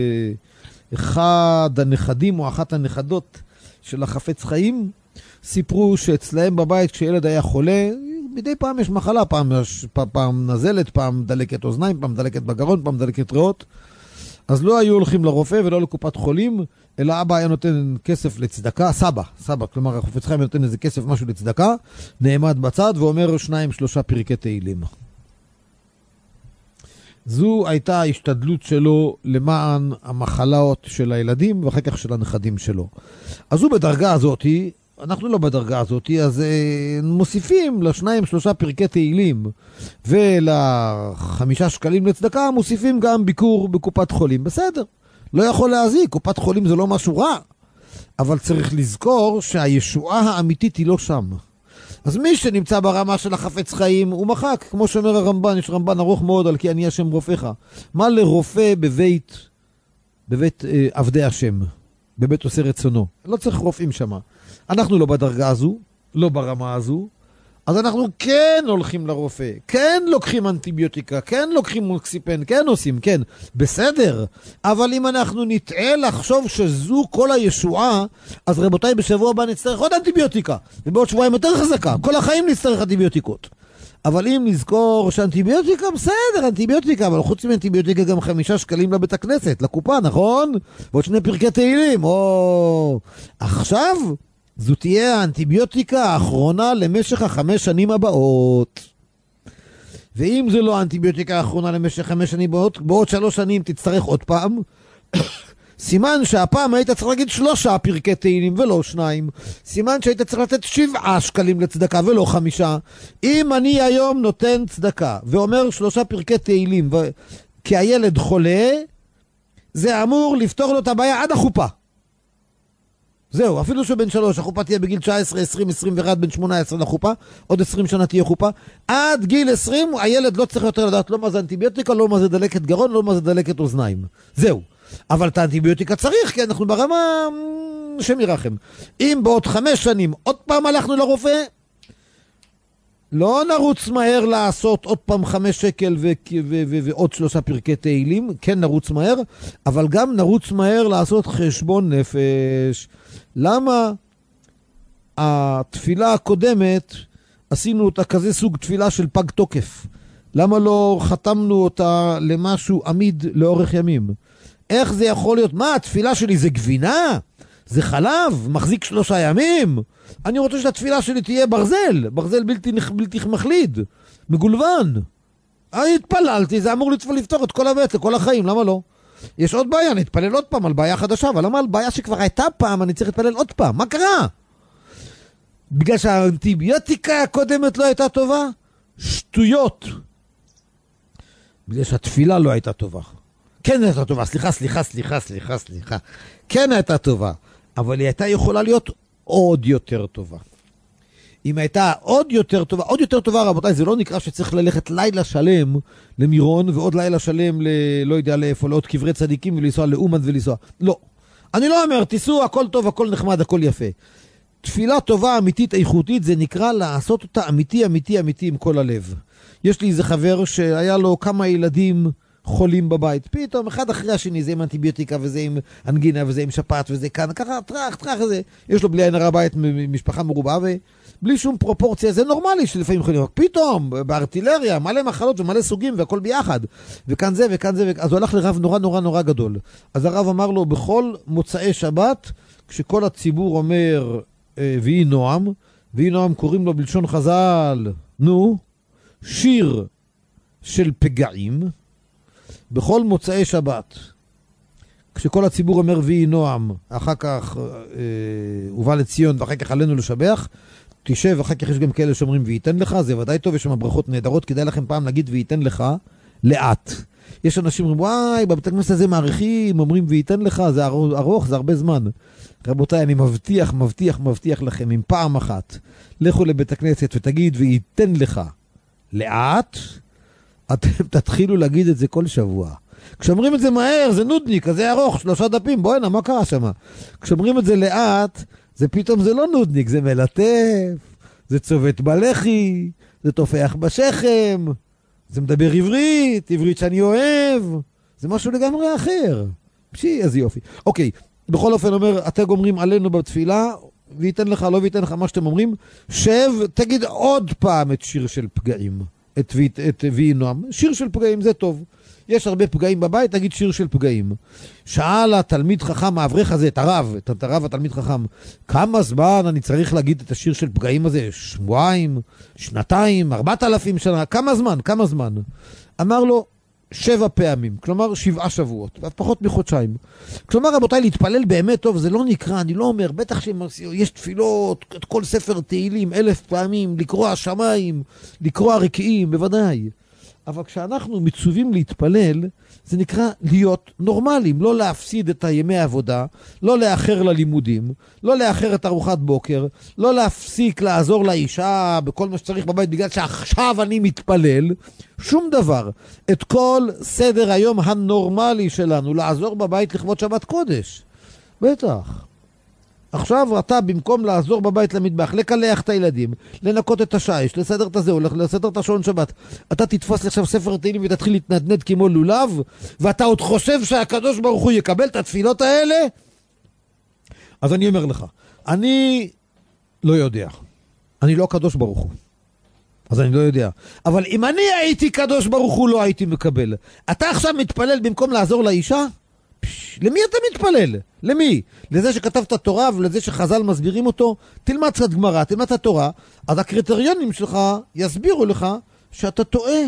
Speaker 2: שאחד הנכדים או אחת הנכדות של החפץ חיים, סיפרו שאצלהם בבית כשילד היה חולה, מדי פעם יש מחלה, פעם, פעם, פעם נזלת, פעם דלקת אוזניים, פעם דלקת בגרון, פעם דלקת ריאות. אז לא היו הולכים לרופא ולא לקופת חולים, אלא אבא היה נותן כסף לצדקה, סבא, סבא, כלומר החפץ חיים נותן איזה כסף, משהו לצדקה, נעמד בצד ואומר שניים, שלושה פרקי תהילים. זו הייתה ההשתדלות שלו למען המחלות של הילדים ואחר כך של הנכדים שלו. אז הוא בדרגה הזאת, אנחנו לא בדרגה הזאת, אז אה, מוסיפים לשניים שלושה פרקי תהילים ולחמישה שקלים לצדקה, מוסיפים גם ביקור בקופת חולים. בסדר, לא יכול להזיק, קופת חולים זה לא משהו רע, אבל צריך לזכור שהישועה האמיתית היא לא שם. אז מי שנמצא ברמה של החפץ חיים הוא מחק, כמו שאומר הרמב"ן, יש רמב"ן ארוך מאוד על כי אני השם רופאך. מה לרופא בבית, בבית אה, עבדי השם, בבית עושה רצונו? לא צריך רופאים שמה. אנחנו לא בדרגה הזו, לא ברמה הזו, אז אנחנו כן הולכים לרופא, כן לוקחים אנטיביוטיקה, כן לוקחים מוקסיפן, כן עושים, כן, בסדר. אבל אם אנחנו נטעה לחשוב שזו כל הישועה, אז רבותיי, בשבוע הבא נצטרך עוד אנטיביוטיקה, ובעוד שבועיים יותר חזקה, כל החיים נצטרך אנטיביוטיקות. אבל אם נזכור שאנטיביוטיקה, בסדר, אנטיביוטיקה, אבל חוץ מאנטיביוטיקה גם חמישה שקלים לבית הכנסת, לקופה, נכון? ועוד שני פרקי תהילים, או... עכשיו... זו תהיה האנטיביוטיקה האחרונה למשך החמש שנים הבאות. ואם זו לא האנטיביוטיקה האחרונה למשך חמש שנים הבאות, בעוד שלוש שנים תצטרך עוד פעם. סימן שהפעם היית צריך להגיד שלושה פרקי תהילים ולא שניים. סימן שהיית צריך לתת שבעה שקלים לצדקה ולא חמישה. אם אני היום נותן צדקה ואומר שלושה פרקי תהילים ו... כי הילד חולה, זה אמור לפתור לו את הבעיה עד החופה. זהו, אפילו שבן שלוש, החופה תהיה בגיל תשע עשרה, עשרים, עשרים ואחת, בן שמונה עשרה לחופה, עוד עשרים שנה תהיה חופה. עד גיל עשרים, הילד לא צריך יותר לדעת לא מה זה אנטיביוטיקה, לא מה זה דלקת גרון, לא מה זה דלקת אוזניים. זהו. אבל את האנטיביוטיקה צריך, כי אנחנו ברמה שם ירחם. אם בעוד חמש שנים עוד פעם הלכנו לרופא, לא נרוץ מהר לעשות עוד פעם חמש שקל ו- ו- ו- ועוד שלושה פרקי תהילים, כן נרוץ מהר, אבל גם נרוץ מהר לעשות חשבון נפש. למה התפילה הקודמת עשינו אותה כזה סוג תפילה של פג תוקף? למה לא חתמנו אותה למשהו עמיד לאורך ימים? איך זה יכול להיות? מה, התפילה שלי זה גבינה? זה חלב? מחזיק שלושה ימים? אני רוצה שהתפילה שלי תהיה ברזל, ברזל בלתי, בלתי מחליד, מגולבן. אני התפללתי, זה אמור לפתור את כל הבית, לכל החיים, למה לא? יש עוד בעיה, אני אתפלל עוד פעם על בעיה חדשה, אבל למה על בעיה שכבר הייתה פעם, אני צריך להתפלל עוד פעם? מה קרה? בגלל שהאנטיביוטיקה הקודמת לא הייתה טובה? שטויות. בגלל שהתפילה לא הייתה טובה. כן הייתה טובה, סליחה, סליחה, סליחה, סליחה, סליחה. כן הייתה טובה, אבל היא הייתה יכולה להיות עוד יותר טובה. אם הייתה עוד יותר טובה, עוד יותר טובה, רבותיי, זה לא נקרא שצריך ללכת לילה שלם למירון, ועוד לילה שלם ל... לא יודע לאיפה, לעוד קברי צדיקים, ולנסוע לאומן ולנסוע. לא. אני לא אומר, תיסעו, הכל טוב, הכל נחמד, הכל יפה. תפילה טובה, אמיתית, איכותית, זה נקרא לעשות אותה אמיתי, אמיתי, אמיתי עם כל הלב. יש לי איזה חבר שהיה לו כמה ילדים חולים בבית. פתאום, אחד אחרי השני, זה עם אנטיביוטיקה, וזה עם אנגינה, וזה עם שפעת, וזה כאן, ככה, טרח, טרח, זה. יש לו בלי עין הרע בית, משפחה מרובה, ובלי שום פרופורציה, זה נורמלי שלפעמים חולים. פתאום, בארטילריה, מלא מחלות ומלא סוגים, והכל ביחד. וכאן זה, וכאן זה, אז הוא הלך לרב נורא, נורא, נורא גדול. אז הרב אמר לו, בכל מוצאי שבת, כשכל הציבור אומר, ויהי נועם, ויהי נועם קוראים לו בלשון חז"ל, נו, שיר של פגעים, בכל מוצאי שבת, כשכל הציבור אומר ויהי נועם, אחר כך אה, הובא לציון ואחר כך עלינו לשבח, תשב, אחר כך יש גם כאלה שאומרים וייתן לך, זה ודאי טוב, יש שם ברכות נהדרות, כדאי לכם פעם להגיד וייתן לך לאט. יש אנשים אומרים, וואי, בבית הכנסת הזה מעריכים, אומרים וייתן לך, זה ארוך, זה הרבה זמן. רבותיי, אני מבטיח, מבטיח, מבטיח לכם, אם פעם אחת, לכו לבית הכנסת ותגיד וייתן לך לאט, אתם תתחילו להגיד את זה כל שבוע. כשאומרים את זה מהר, זה נודניק, אז זה ארוך, שלושה דפים, בואי נה, מה קרה שמה? כשאומרים את זה לאט, זה פתאום זה לא נודניק, זה מלטף, זה צובט בלחי, זה תופח בשכם, זה מדבר עברית, עברית שאני אוהב, זה משהו לגמרי אחר. פשי, איזה יופי. אוקיי, בכל אופן אומר, אתם אומרים עלינו בתפילה, וייתן לך, לא וייתן לך מה שאתם אומרים, שב, תגיד עוד פעם את שיר של פגעים, את, את, את ויהי נועם. שיר של פגעים זה טוב. יש הרבה פגעים בבית, תגיד שיר של פגעים. שאל התלמיד חכם, האברך הזה, את הרב, את הרב התלמיד חכם, כמה זמן אני צריך להגיד את השיר של פגעים הזה? שבועיים, שנתיים, ארבעת אלפים שנה, כמה זמן, כמה זמן? אמר לו, שבע פעמים, כלומר שבעה שבועות, ואף פחות מחודשיים. כלומר, רבותיי, להתפלל באמת טוב, זה לא נקרא, אני לא אומר, בטח שיש תפילות, את כל ספר תהילים, אלף פעמים, לקרוא השמיים, לקרוא הרקיעים, בוודאי. אבל כשאנחנו מצווים להתפלל, זה נקרא להיות נורמליים, לא להפסיד את הימי העבודה, לא לאחר ללימודים, לא לאחר את ארוחת בוקר, לא להפסיק לעזור לאישה בכל מה שצריך בבית, בגלל שעכשיו אני מתפלל, שום דבר. את כל סדר היום הנורמלי שלנו, לעזור בבית לכבוד שבת קודש. בטח. עכשיו אתה במקום לעזור בבית למטבח, לקלח את הילדים, לנקות את השיש, לסדר את הזהו, לסדר את השעון שבת, אתה תתפוס עכשיו ספר תהילים ותתחיל להתנדנד כמו לולב, ואתה עוד חושב שהקדוש ברוך הוא יקבל את התפילות האלה? אז אני אומר לך, אני לא יודע. אני לא קדוש ברוך הוא. אז אני לא יודע. אבל אם אני הייתי קדוש ברוך הוא, לא הייתי מקבל. אתה עכשיו מתפלל במקום לעזור לאישה? למי אתה מתפלל? למי? לזה שכתב את התורה ולזה שחז"ל מסבירים אותו? תלמד קצת גמרא, תלמד את התורה, אז הקריטריונים שלך יסבירו לך שאתה טועה.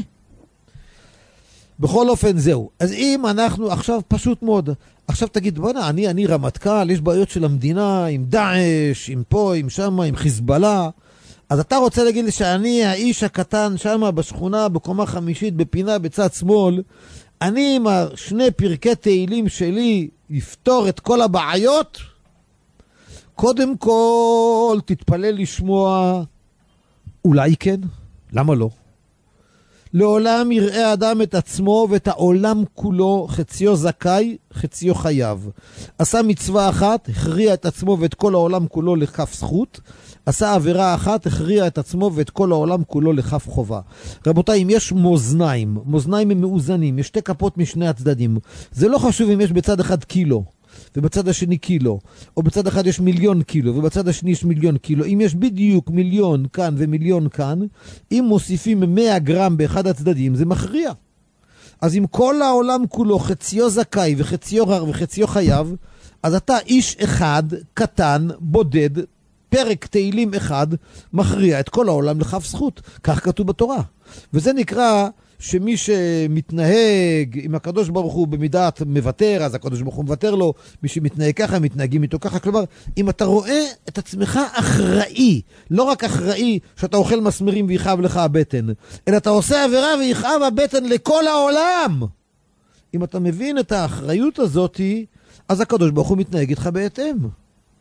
Speaker 2: בכל אופן זהו. אז אם אנחנו עכשיו פשוט מאוד, עכשיו תגיד, בוא'נה, אני, אני רמטכ"ל, יש בעיות של המדינה עם דאעש, עם פה, עם שמה, עם חיזבאללה, אז אתה רוצה להגיד לי שאני האיש הקטן שמה בשכונה, בקומה חמישית, בפינה, בצד שמאל, אני עם שני פרקי תהילים שלי יפתור את כל הבעיות? קודם כל תתפלל לשמוע, אולי כן, למה לא? לעולם יראה אדם את עצמו ואת העולם כולו, חציו זכאי, חציו חייב. עשה מצווה אחת, הכריע את עצמו ואת כל העולם כולו לכף זכות. עשה עבירה אחת, הכריע את עצמו ואת כל העולם כולו לכף חובה. רבותיי, אם יש מאזניים, מאזניים הם מאוזנים, יש שתי כפות משני הצדדים. זה לא חשוב אם יש בצד אחד קילו, ובצד השני קילו, או בצד אחד יש מיליון קילו, ובצד השני יש מיליון קילו. אם יש בדיוק מיליון כאן ומיליון כאן, אם מוסיפים מאה גרם באחד הצדדים, זה מכריע. אז אם כל העולם כולו חציו זכאי וחציו רר וחציו חייב, אז אתה איש אחד, קטן, בודד, פרק תהילים אחד, מכריע את כל העולם לכף זכות. כך כתוב בתורה. וזה נקרא שמי שמתנהג עם הקדוש ברוך הוא במידת מוותר, אז הקדוש ברוך הוא מוותר לו. מי שמתנהג ככה, מתנהגים איתו ככה. כלומר, אם אתה רואה את עצמך אחראי, לא רק אחראי שאתה אוכל מסמרים ויחב לך הבטן, אלא אתה עושה עבירה ויחב הבטן לכל העולם. אם אתה מבין את האחריות הזאת, אז הקדוש ברוך הוא מתנהג איתך בהתאם.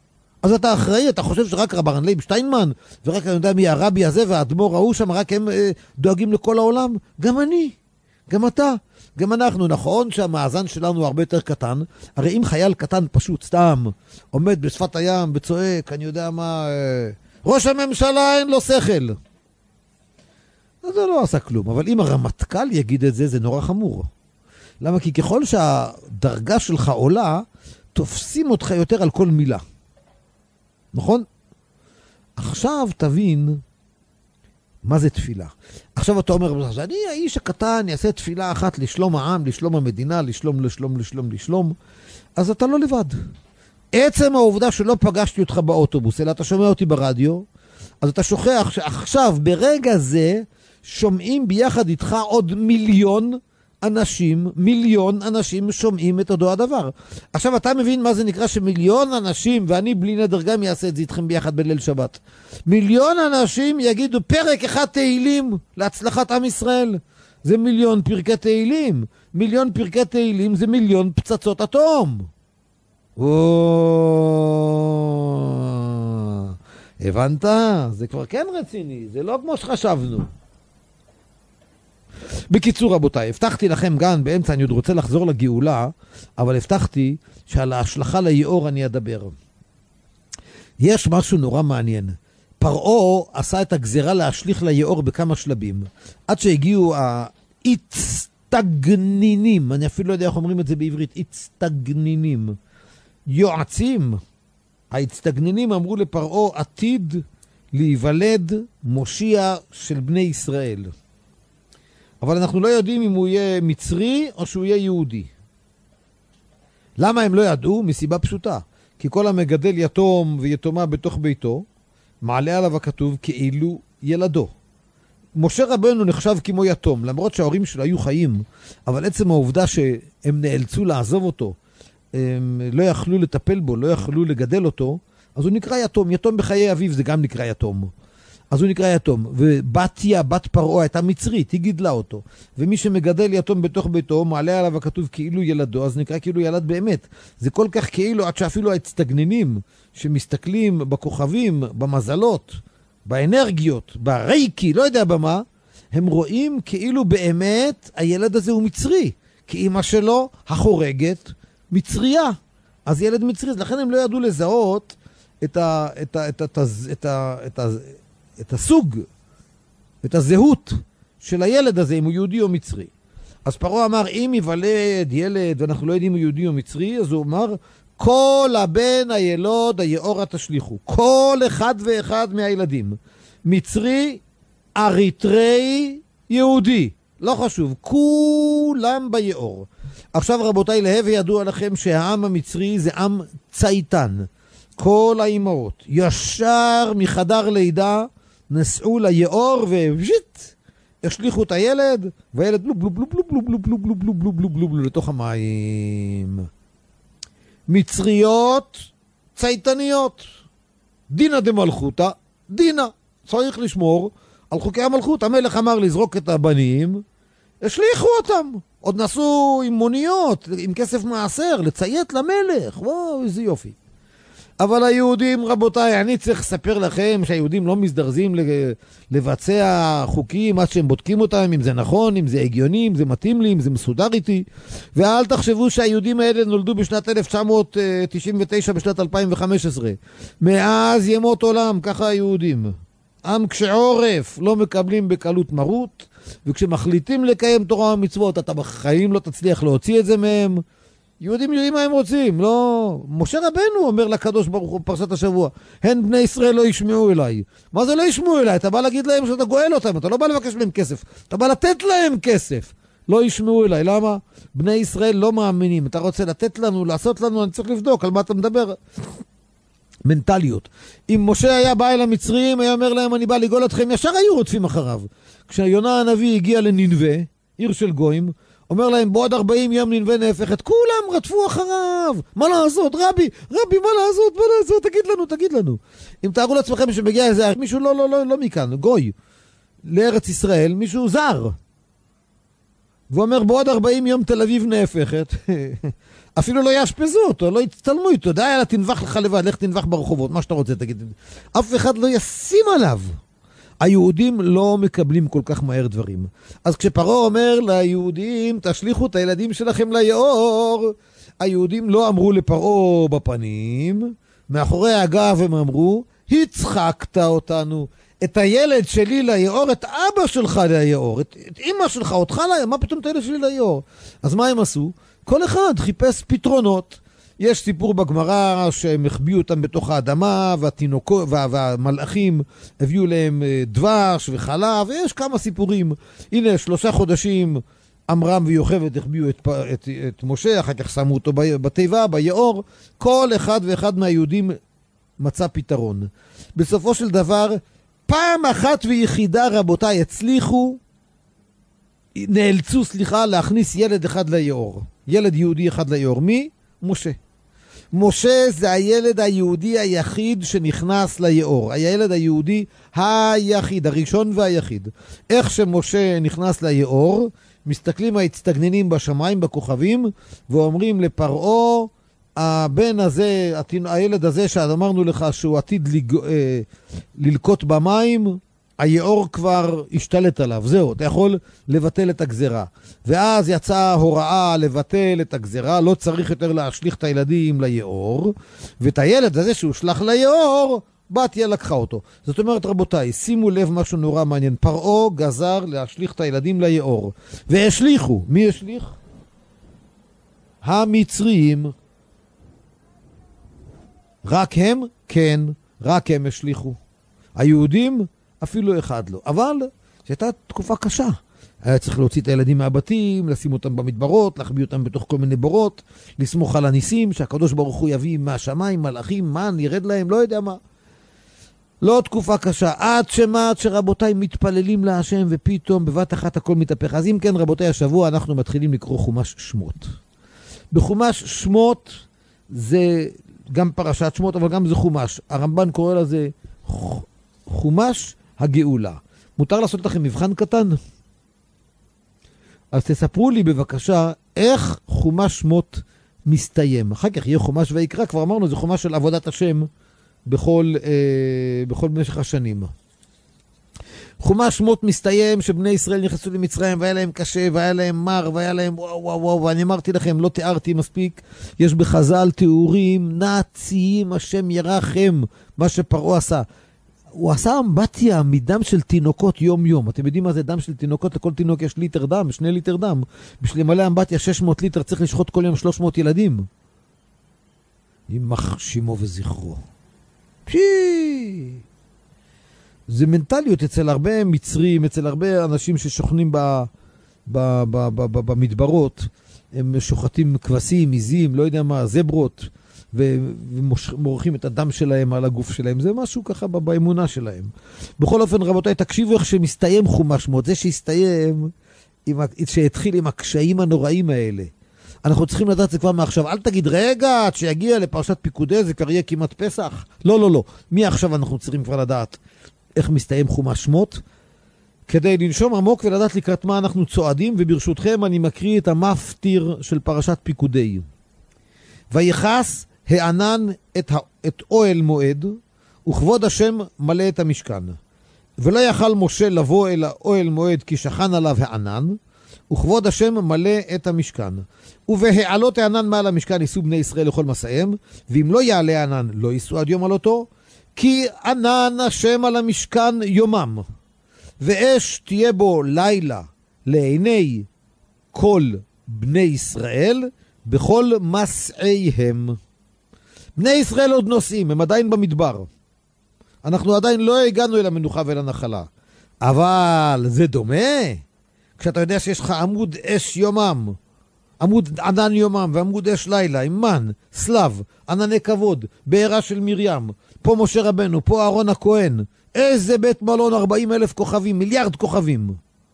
Speaker 2: אז אתה אחראי, אתה חושב שרק רבן לייב שטיינמן, ורק אני יודע מי הרבי הזה והאדמו"ר ההוא שם, רק הם אה, דואגים לכל העולם? גם אני, גם אתה, גם אנחנו. נכון שהמאזן שלנו הרבה יותר קטן, הרי אם חייל קטן פשוט סתם עומד בשפת הים וצועק, אני יודע מה, אה, ראש הממשלה אין לו שכל, אז זה לא עשה כלום. אבל אם הרמטכ"ל יגיד את זה, זה נורא חמור. למה? כי ככל שהדרגה שלך עולה, תופסים אותך יותר על כל מילה. נכון? עכשיו תבין מה זה תפילה. עכשיו אתה אומר, אני האיש הקטן יעשה תפילה אחת לשלום העם, לשלום המדינה, לשלום, לשלום, לשלום, לשלום. אז אתה לא לבד. עצם העובדה שלא פגשתי אותך באוטובוס, אלא אתה שומע אותי ברדיו, אז אתה שוכח שעכשיו, ברגע זה, שומעים ביחד איתך עוד מיליון אנשים, מיליון אנשים שומעים את אותו הדבר. עכשיו אתה מבין מה זה נקרא שמיליון אנשים, ואני בלי נדר גם יעשה את זה איתכם ביחד בליל שבת. מיליון אנשים יגידו פרק אחד תהילים להצלחת עם ישראל. זה מיליון פרקי תהילים. מיליון פרקי תהילים זה מיליון פצצות אטום. הבנת? זה כבר כן רציני, זה לא כמו שחשבנו. בקיצור רבותיי, הבטחתי לכם גם באמצע, אני עוד רוצה לחזור לגאולה, אבל הבטחתי שעל ההשלכה ליאור אני אדבר. יש משהו נורא מעניין. פרעה עשה את הגזירה להשליך ליאור בכמה שלבים, עד שהגיעו האצטגנינים, אני אפילו לא יודע איך אומרים את זה בעברית, אצטגנינים, יועצים. האצטגנינים אמרו לפרעה, עתיד להיוולד מושיע של בני ישראל. אבל אנחנו לא יודעים אם הוא יהיה מצרי או שהוא יהיה יהודי. למה הם לא ידעו? מסיבה פשוטה. כי כל המגדל יתום ויתומה בתוך ביתו, מעלה עליו הכתוב כאילו ילדו. משה רבנו נחשב כמו יתום, למרות שההורים שלו היו חיים, אבל עצם העובדה שהם נאלצו לעזוב אותו, הם לא יכלו לטפל בו, לא יכלו לגדל אותו, אז הוא נקרא יתום. יתום בחיי אביו זה גם נקרא יתום. אז הוא נקרא יתום. ובתיה, בת פרעה, הייתה מצרית, היא גידלה אותו. ומי שמגדל יתום בתוך ביתו, מעלה עליו הכתוב כאילו ילדו, אז נקרא כאילו ילד באמת. זה כל כך כאילו, עד שאפילו האצטגנינים שמסתכלים בכוכבים, במזלות, באנרגיות, ברייקי, לא יודע במה, הם רואים כאילו באמת הילד הזה הוא מצרי. כי אמא שלו, החורגת, מצריה. אז ילד מצרי, אז לכן הם לא ידעו לזהות את ה... את ה... את ה... את ה... את ה... את ה... את הסוג, את הזהות של הילד הזה, אם הוא יהודי או מצרי. אז פרעה אמר, אם יוולד ילד, ואנחנו לא יודעים אם הוא יהודי או מצרי, אז הוא אמר, כל הבן הילוד היאורה תשליחו. כל אחד ואחד מהילדים. מצרי, אריתראי, יהודי. לא חשוב, כולם ביאור. עכשיו רבותיי, להווה ידוע לכם שהעם המצרי זה עם צייתן. כל האימהות, ישר מחדר לידה, נסעו ליאור ופשיט, השליחו את הילד, והילד בלו בלו בלו בלו בלו בלו בלו בלו בלו בלו בלו בלו בלו לתוך המים. מצריות צייתניות. דינה דמלכותה, דינה. צריך לשמור על חוקי המלכות. המלך אמר לזרוק את הבנים, השליחו אותם. עוד נסעו עם מוניות, עם כסף מעשר, לציית למלך. וואו, איזה יופי. אבל היהודים, רבותיי, אני צריך לספר לכם שהיהודים לא מזדרזים לבצע חוקים עד שהם בודקים אותם, אם זה נכון, אם זה הגיוני, אם זה מתאים לי, אם זה מסודר איתי. ואל תחשבו שהיהודים האלה נולדו בשנת אלף תשע מאות תשעים ותשע, בשנת אלפיים וחמש עשרה. מאז ימות עולם, ככה היהודים. עם כשעורף לא מקבלים בקלות מרות, וכשמחליטים לקיים תורה ומצוות, אתה בחיים לא תצליח להוציא את זה מהם. יהודים יודעים מה הם רוצים, לא... משה רבנו אומר לקדוש ברוך הוא פרשת השבוע, הן בני ישראל לא ישמעו אליי. מה זה לא ישמעו אליי? אתה בא להגיד להם שאתה גואל אותם, אתה לא בא לבקש מהם כסף, אתה בא לתת להם כסף. לא ישמעו אליי, למה? בני ישראל לא מאמינים, אתה רוצה לתת לנו, לעשות לנו, אני צריך לבדוק על מה אתה מדבר. מנטליות. אם משה היה בא אל המצרים, היה אומר להם אני בא לגאול אתכם, ישר היו רודפים אחריו. כשיונה הנביא הגיע לנינווה, עיר של גויים, אומר להם, בעוד ארבעים יום נינווה נהפכת, כולם רדפו אחריו. מה לעשות, רבי? רבי, מה לעשות? מה לעשות? תגיד לנו, תגיד לנו. אם תארו לעצמכם שמגיע איזה, מישהו לא, לא, לא, לא מכאן, גוי, לארץ ישראל, מישהו זר. ואומר, בעוד ארבעים יום תל אביב נהפכת, אפילו לא יאשפזו אותו, לא יצטלמו איתו, די, אלא תנבח לך לבד, לך תנבח ברחובות, מה שאתה רוצה, תגיד. אף אחד לא ישים עליו. היהודים לא מקבלים כל כך מהר דברים. אז כשפרעה אומר ליהודים, תשליכו את הילדים שלכם ליאור, היהודים לא אמרו לפרעה בפנים, מאחורי הגב הם אמרו, הצחקת אותנו, את הילד שלי ליאור, את אבא שלך ליאור, את, את אמא שלך, אותך ליאור, מה פתאום את הילד שלי ליאור? אז מה הם עשו? כל אחד חיפש פתרונות. יש סיפור בגמרא שהם החביאו אותם בתוך האדמה, והתינוקות, וה, והמלאכים הביאו להם דבש וחלב, ויש כמה סיפורים. הנה, שלושה חודשים אמרם ויוכבד החביאו את, את, את משה, אחר כך שמו אותו בתיבה, ביאור. כל אחד ואחד מהיהודים מצא פתרון. בסופו של דבר, פעם אחת ויחידה, רבותיי, הצליחו, נאלצו, סליחה, להכניס ילד אחד ליאור. ילד יהודי אחד ליאור. מי? משה. משה זה הילד היהודי היחיד שנכנס ליאור. הילד היהודי היחיד, הראשון והיחיד. איך שמשה נכנס ליאור, מסתכלים ההצטגננים בשמיים, בכוכבים, ואומרים לפרעה, הבן הזה, הילד הזה שאמרנו לך שהוא עתיד לג... ללקוט במים, היאור כבר השתלט עליו. זהו, אתה יכול לבטל את הגזרה. ואז יצאה הוראה לבטל את הגזרה, לא צריך יותר להשליך את הילדים ליאור, ואת הילד הזה שהוא שלח ליאור, בתיה לקחה אותו. זאת אומרת, רבותיי, שימו לב משהו נורא מעניין. פרעה גזר להשליך את הילדים ליאור, והשליחו. מי השליך? המצרים. רק הם? כן, רק הם השליחו. היהודים? אפילו אחד לא. אבל שהייתה תקופה קשה. היה צריך להוציא את הילדים מהבתים, לשים אותם במדברות, להחביא אותם בתוך כל מיני בורות, לסמוך על הניסים, שהקדוש ברוך הוא יביא מהשמיים, מלאכים, מן, ירד להם, לא יודע מה. לא תקופה קשה. עד שמה, עד שרבותיי מתפללים להשם, ופתאום בבת אחת הכל מתהפך. אז אם כן, רבותיי, השבוע אנחנו מתחילים לקרוא חומש שמות. בחומש שמות זה גם פרשת שמות, אבל גם זה חומש. הרמב"ן קורא לזה חומש הגאולה. מותר לעשות לכם מבחן קטן? אז תספרו לי בבקשה איך חומש שמות מסתיים. אחר כך יהיה חומש ויקרא, כבר אמרנו, זה חומש של עבודת השם בכל, אה, בכל במשך השנים. חומש שמות מסתיים שבני ישראל נכנסו למצרים והיה להם קשה והיה להם מר והיה להם וואו וואו וואו, ואני אמרתי לכם, לא תיארתי מספיק, יש בחז"ל תיאורים נאציים, השם ירחם, מה שפרעה עשה. הוא עשה אמבטיה מדם של תינוקות יום יום. אתם יודעים מה זה דם של תינוקות? לכל תינוק יש ליטר דם, שני ליטר דם. בשביל למלא אמבטיה שש מאות ליטר צריך לשחוט כל יום שלוש מאות ילדים. יימח שמו וזכרו. פשי! זה מנטליות אצל הרבה מצרים, אצל הרבה אנשים ששוכנים ב, ב, ב, ב, ב, במדברות. הם שוחטים כבשים, עזים, לא יודע מה, זברות. ומורחים את הדם שלהם על הגוף שלהם. זה משהו ככה באמונה שלהם. בכל אופן, רבותיי, תקשיבו איך שמסתיים חומש שמות. זה שהסתיים, שהתחיל עם הקשיים הנוראים האלה. אנחנו צריכים לדעת זה כבר מעכשיו. אל תגיד, רגע, עד שיגיע לפרשת פיקודי, זה כבר יהיה כמעט פסח. לא, לא, לא. מעכשיו אנחנו צריכים כבר לדעת איך מסתיים חומש שמות, כדי לנשום עמוק ולדעת לקראת מה אנחנו צועדים, וברשותכם אני מקריא את המפטיר של פרשת פיקודי. ויחס הענן את, את אוהל מועד, וכבוד השם מלא את המשכן. ולא יכל משה לבוא אל האוהל מועד כי שכן עליו הענן, וכבוד השם מלא את המשכן. ובהעלות הענן מעל המשכן ייסעו בני ישראל לכל מסעיהם, ואם לא יעלה הענן לא ייסעו עד יום עלותו, כי ענן השם על המשכן יומם, ואש תהיה בו לילה לעיני כל בני ישראל, בכל מסעיהם. בני ישראל עוד נוסעים, הם עדיין במדבר. אנחנו עדיין לא הגענו אל המנוחה ואל הנחלה. אבל זה דומה. כשאתה יודע שיש לך עמוד אש יומם, עמוד ענן יומם ועמוד אש לילה, עם מן, סלב, ענני כבוד, בעירה של מרים, פה משה רבנו, פה אהרון הכהן. איזה בית מלון, ארבעים אלף כוכבים, מיליארד כוכבים.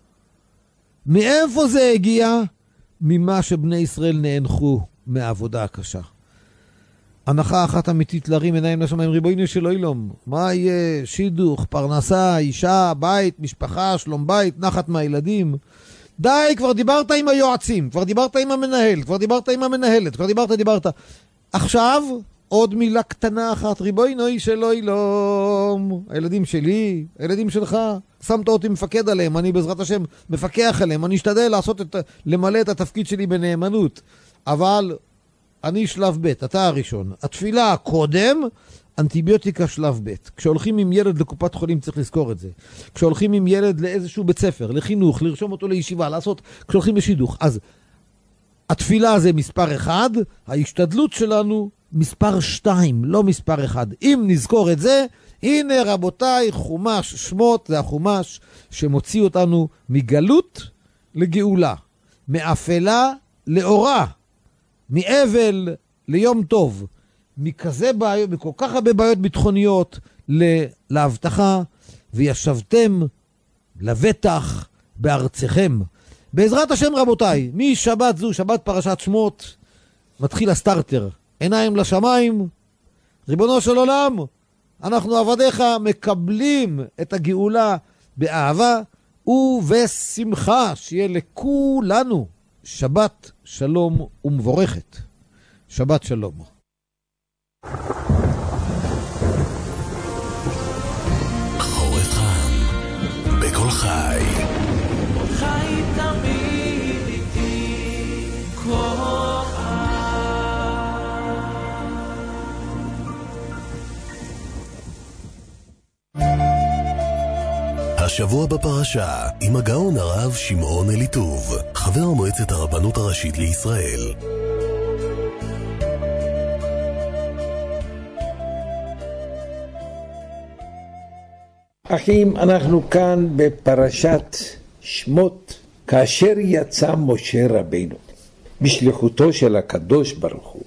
Speaker 2: מאיפה זה הגיע? ממה שבני ישראל נאנחו מהעבודה הקשה. הנחה אחת אמיתית להרים עיניים לשמיים, ריבונו של עולם, מה יהיה? שידוך, פרנסה, אישה, בית, משפחה, שלום בית, נחת מהילדים. די, כבר דיברת עם היועצים, כבר דיברת עם המנהל, כבר דיברת עם המנהלת, כבר דיברת, דיברת. עכשיו, עוד מילה קטנה אחת, ריבוי נוי שלוי לום. הילדים שלי, הילדים שלך, שמת אותי מפקד עליהם, אני בעזרת השם מפקח עליהם, אני אשתדל לעשות את, למלא את התפקיד שלי בנאמנות. אבל אני שלב ב', אתה הראשון. התפילה קודם, אנטיביוטיקה שלב ב'. כשהולכים עם ילד לקופת חולים צריך לזכור את זה. כשהולכים עם ילד לאיזשהו בית ספר, לחינוך, לרשום אותו לישיבה, לעשות, כשהולכים לשידוך. אז התפילה זה מספר אחד, ההשתדלות שלנו מספר שתיים, לא מספר אחד. אם נזכור את זה, הנה רבותיי, חומש שמות, זה החומש שמוציא אותנו מגלות לגאולה, מאפלה לאורה, מאבל ליום טוב, מכזה בעיות, מכל כך הרבה בעיות ביטחוניות להבטחה, וישבתם לבטח בארצכם. בעזרת השם רבותיי, משבת זו, שבת פרשת שמות, מתחיל הסטארטר. עיניים לשמיים, ריבונו של עולם, אנחנו עבדיך מקבלים את הגאולה באהבה ובשמחה, שיהיה לכולנו שבת שלום ומבורכת. שבת שלום.
Speaker 1: חורף חם, בכל חי.
Speaker 3: חי תמיד איתי, כל
Speaker 1: השבוע בפרשה עם הגאון הרב שמעון אליטוב, חבר מועצת הרבנות הראשית לישראל.
Speaker 4: אחים, אנחנו כאן בפרשת שמות, כאשר יצא משה רבינו בשליחותו של הקדוש ברוך הוא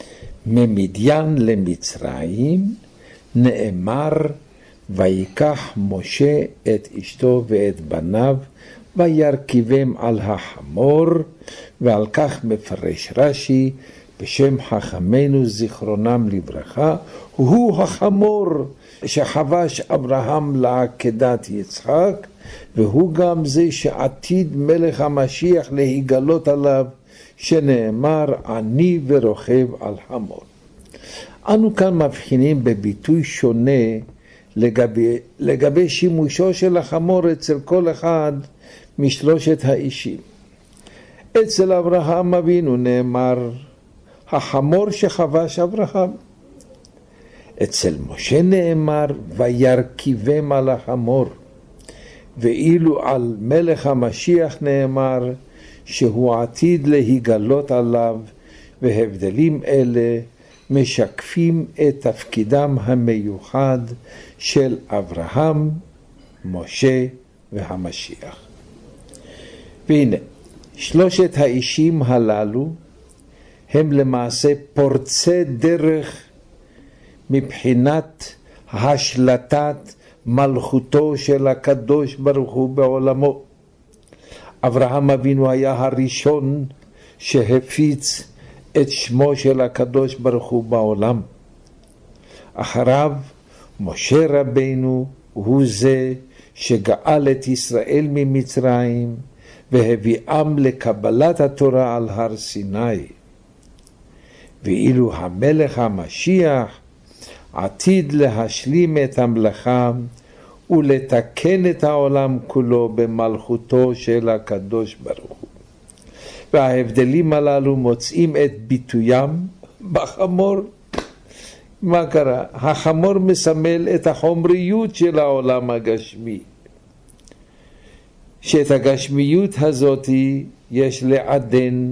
Speaker 4: ממדיין למצרים, נאמר ויקח משה את אשתו ואת בניו וירכיבם על החמור, ועל כך מפרש רש"י בשם חכמינו זיכרונם לברכה, הוא החמור שחבש אברהם לעקדת יצחק, והוא גם זה שעתיד מלך המשיח להיגלות עליו, שנאמר עני ורוכב על חמור. אנו כאן מבחינים בביטוי שונה לגבי, לגבי שימושו של החמור אצל כל אחד משלושת האישים. אצל אברהם אבינו נאמר החמור שחבש אברהם. אצל משה נאמר וירכיבם על החמור. ואילו על מלך המשיח נאמר שהוא עתיד להיגלות עליו, והבדלים אלה משקפים את תפקידם המיוחד של אברהם, משה והמשיח. והנה, שלושת האישים הללו הם למעשה פורצי דרך מבחינת השלטת מלכותו של הקדוש ברוך הוא בעולמו. אברהם אבינו היה הראשון שהפיץ את שמו של הקדוש ברוך הוא בעולם. אחריו משה רבינו הוא זה שגאל את ישראל ממצרים והביאם לקבלת התורה על הר סיני. ואילו המלך המשיח עתיד להשלים את המלאכה ולתקן את העולם כולו במלכותו של הקדוש ברוך הוא. וההבדלים הללו מוצאים את ביטוים בחמור. מה קרה? החמור מסמל את החומריות של העולם הגשמי, שאת הגשמיות הזאת יש לעדן,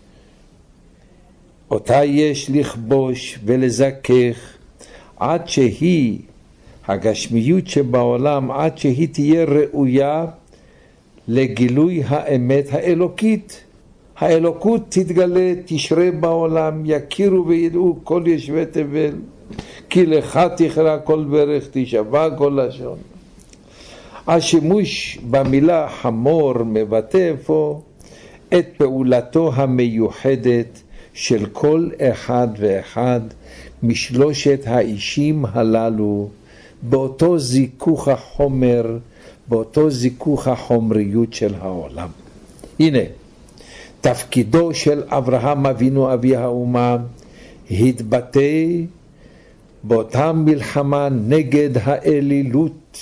Speaker 4: אותה יש לכבוש ולזכך, עד שהיא, הגשמיות שבעולם, עד שהיא תהיה ראויה לגילוי האמת האלוקית. האלוקות תתגלה, תשרה בעולם, יכירו וידעו כל יושבי תבל, כי לך תכרע כל ברך, תשבע כל לשון. השימוש במילה חמור מבטא פה את פעולתו המיוחדת של כל אחד ואחד משלושת האישים הללו, באותו זיכוך החומר, באותו זיכוך החומריות של העולם. הנה, תפקידו של אברהם אבינו אבי האומה התבטא באותה מלחמה נגד האלילות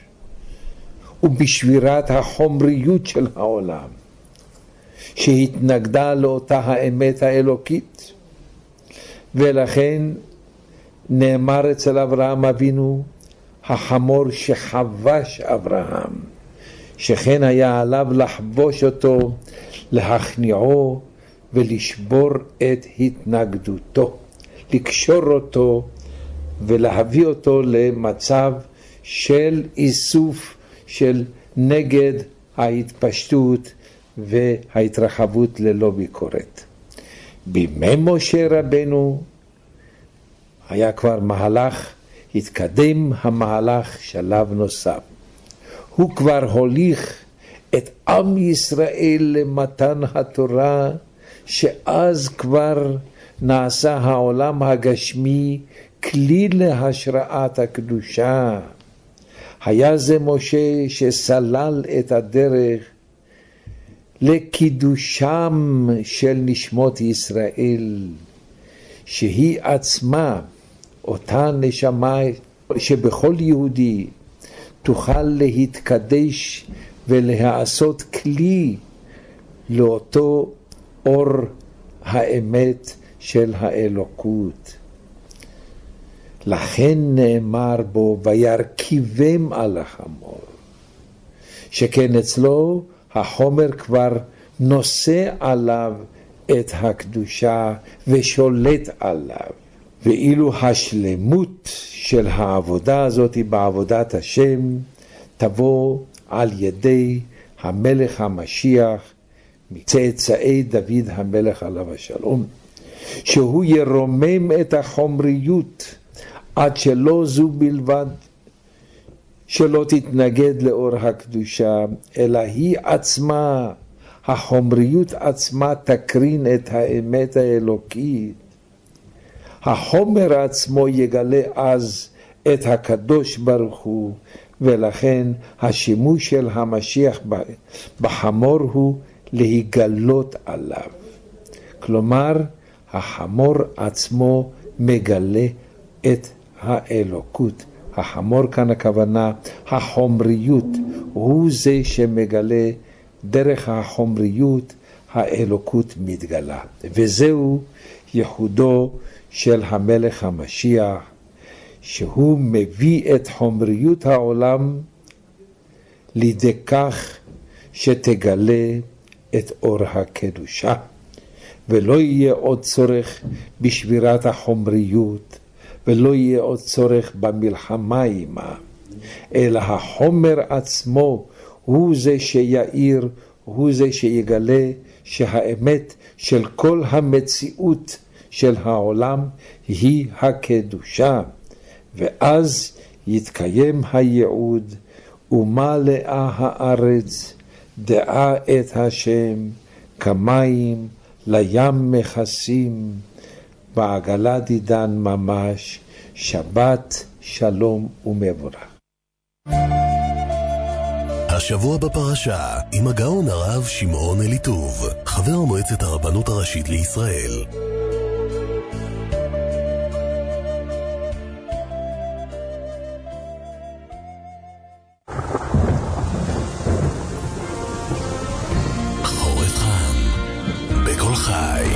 Speaker 4: ובשבירת החומריות של העולם, שהתנגדה לאותה האמת האלוקית. ולכן נאמר אצל אברהם אבינו, החמור שחבש אברהם, שכן היה עליו לחבוש אותו, להכניעו ולשבור את התנגדותו, לקשור אותו ולהביא אותו למצב של איסוף, של נגד ההתפשטות וההתרחבות ללא ביקורת. בימי משה רבנו היה כבר מהלך, התקדם המהלך שלב נוסף. הוא כבר הוליך את עם ישראל למתן התורה, שאז כבר נעשה העולם הגשמי כלי להשראת הקדושה. היה זה משה שסלל את הדרך לקידושם של נשמות ישראל, שהיא עצמה אותה נשמה שבכל יהודי תוכל להתקדש ולהעשות כלי לאותו אור האמת של האלוקות. לכן נאמר בו וירכיבם על החמור, שכן אצלו החומר כבר נושא עליו את הקדושה ושולט עליו. ואילו השלמות של העבודה הזאת בעבודת השם תבוא על ידי המלך המשיח מצאצאי דוד המלך עליו השלום, שהוא ירומם את החומריות עד שלא זו בלבד שלא תתנגד לאור הקדושה, אלא היא עצמה, החומריות עצמה תקרין את האמת האלוקית. החומר עצמו יגלה אז את הקדוש ברוך הוא, ולכן השימוש של המשיח בחמור הוא להיגלות עליו. כלומר, החמור עצמו מגלה את האלוקות. החמור כאן הכוונה, החומריות, הוא זה שמגלה, דרך החומריות האלוקות מתגלה. וזהו ייחודו של המלך המשיח, שהוא מביא את חומריות העולם לידי כך שתגלה את אור הקדושה, ולא יהיה עוד צורך בשבירת החומריות, ולא יהיה עוד צורך במלחמה עימה, אלא החומר עצמו הוא זה שיעיר, הוא זה שיגלה שהאמת של כל המציאות של העולם היא הקדושה, ואז יתקיים הייעוד ומלאה הארץ דעה את השם כמים לים מכסים, בעגלה דידן ממש. שבת שלום ומבורך.
Speaker 1: השבוע בפרשה עם הגאון הרב שמעון אליטוב, חבר מועצת הרבנות הראשית לישראל. חורף חם בכל חי.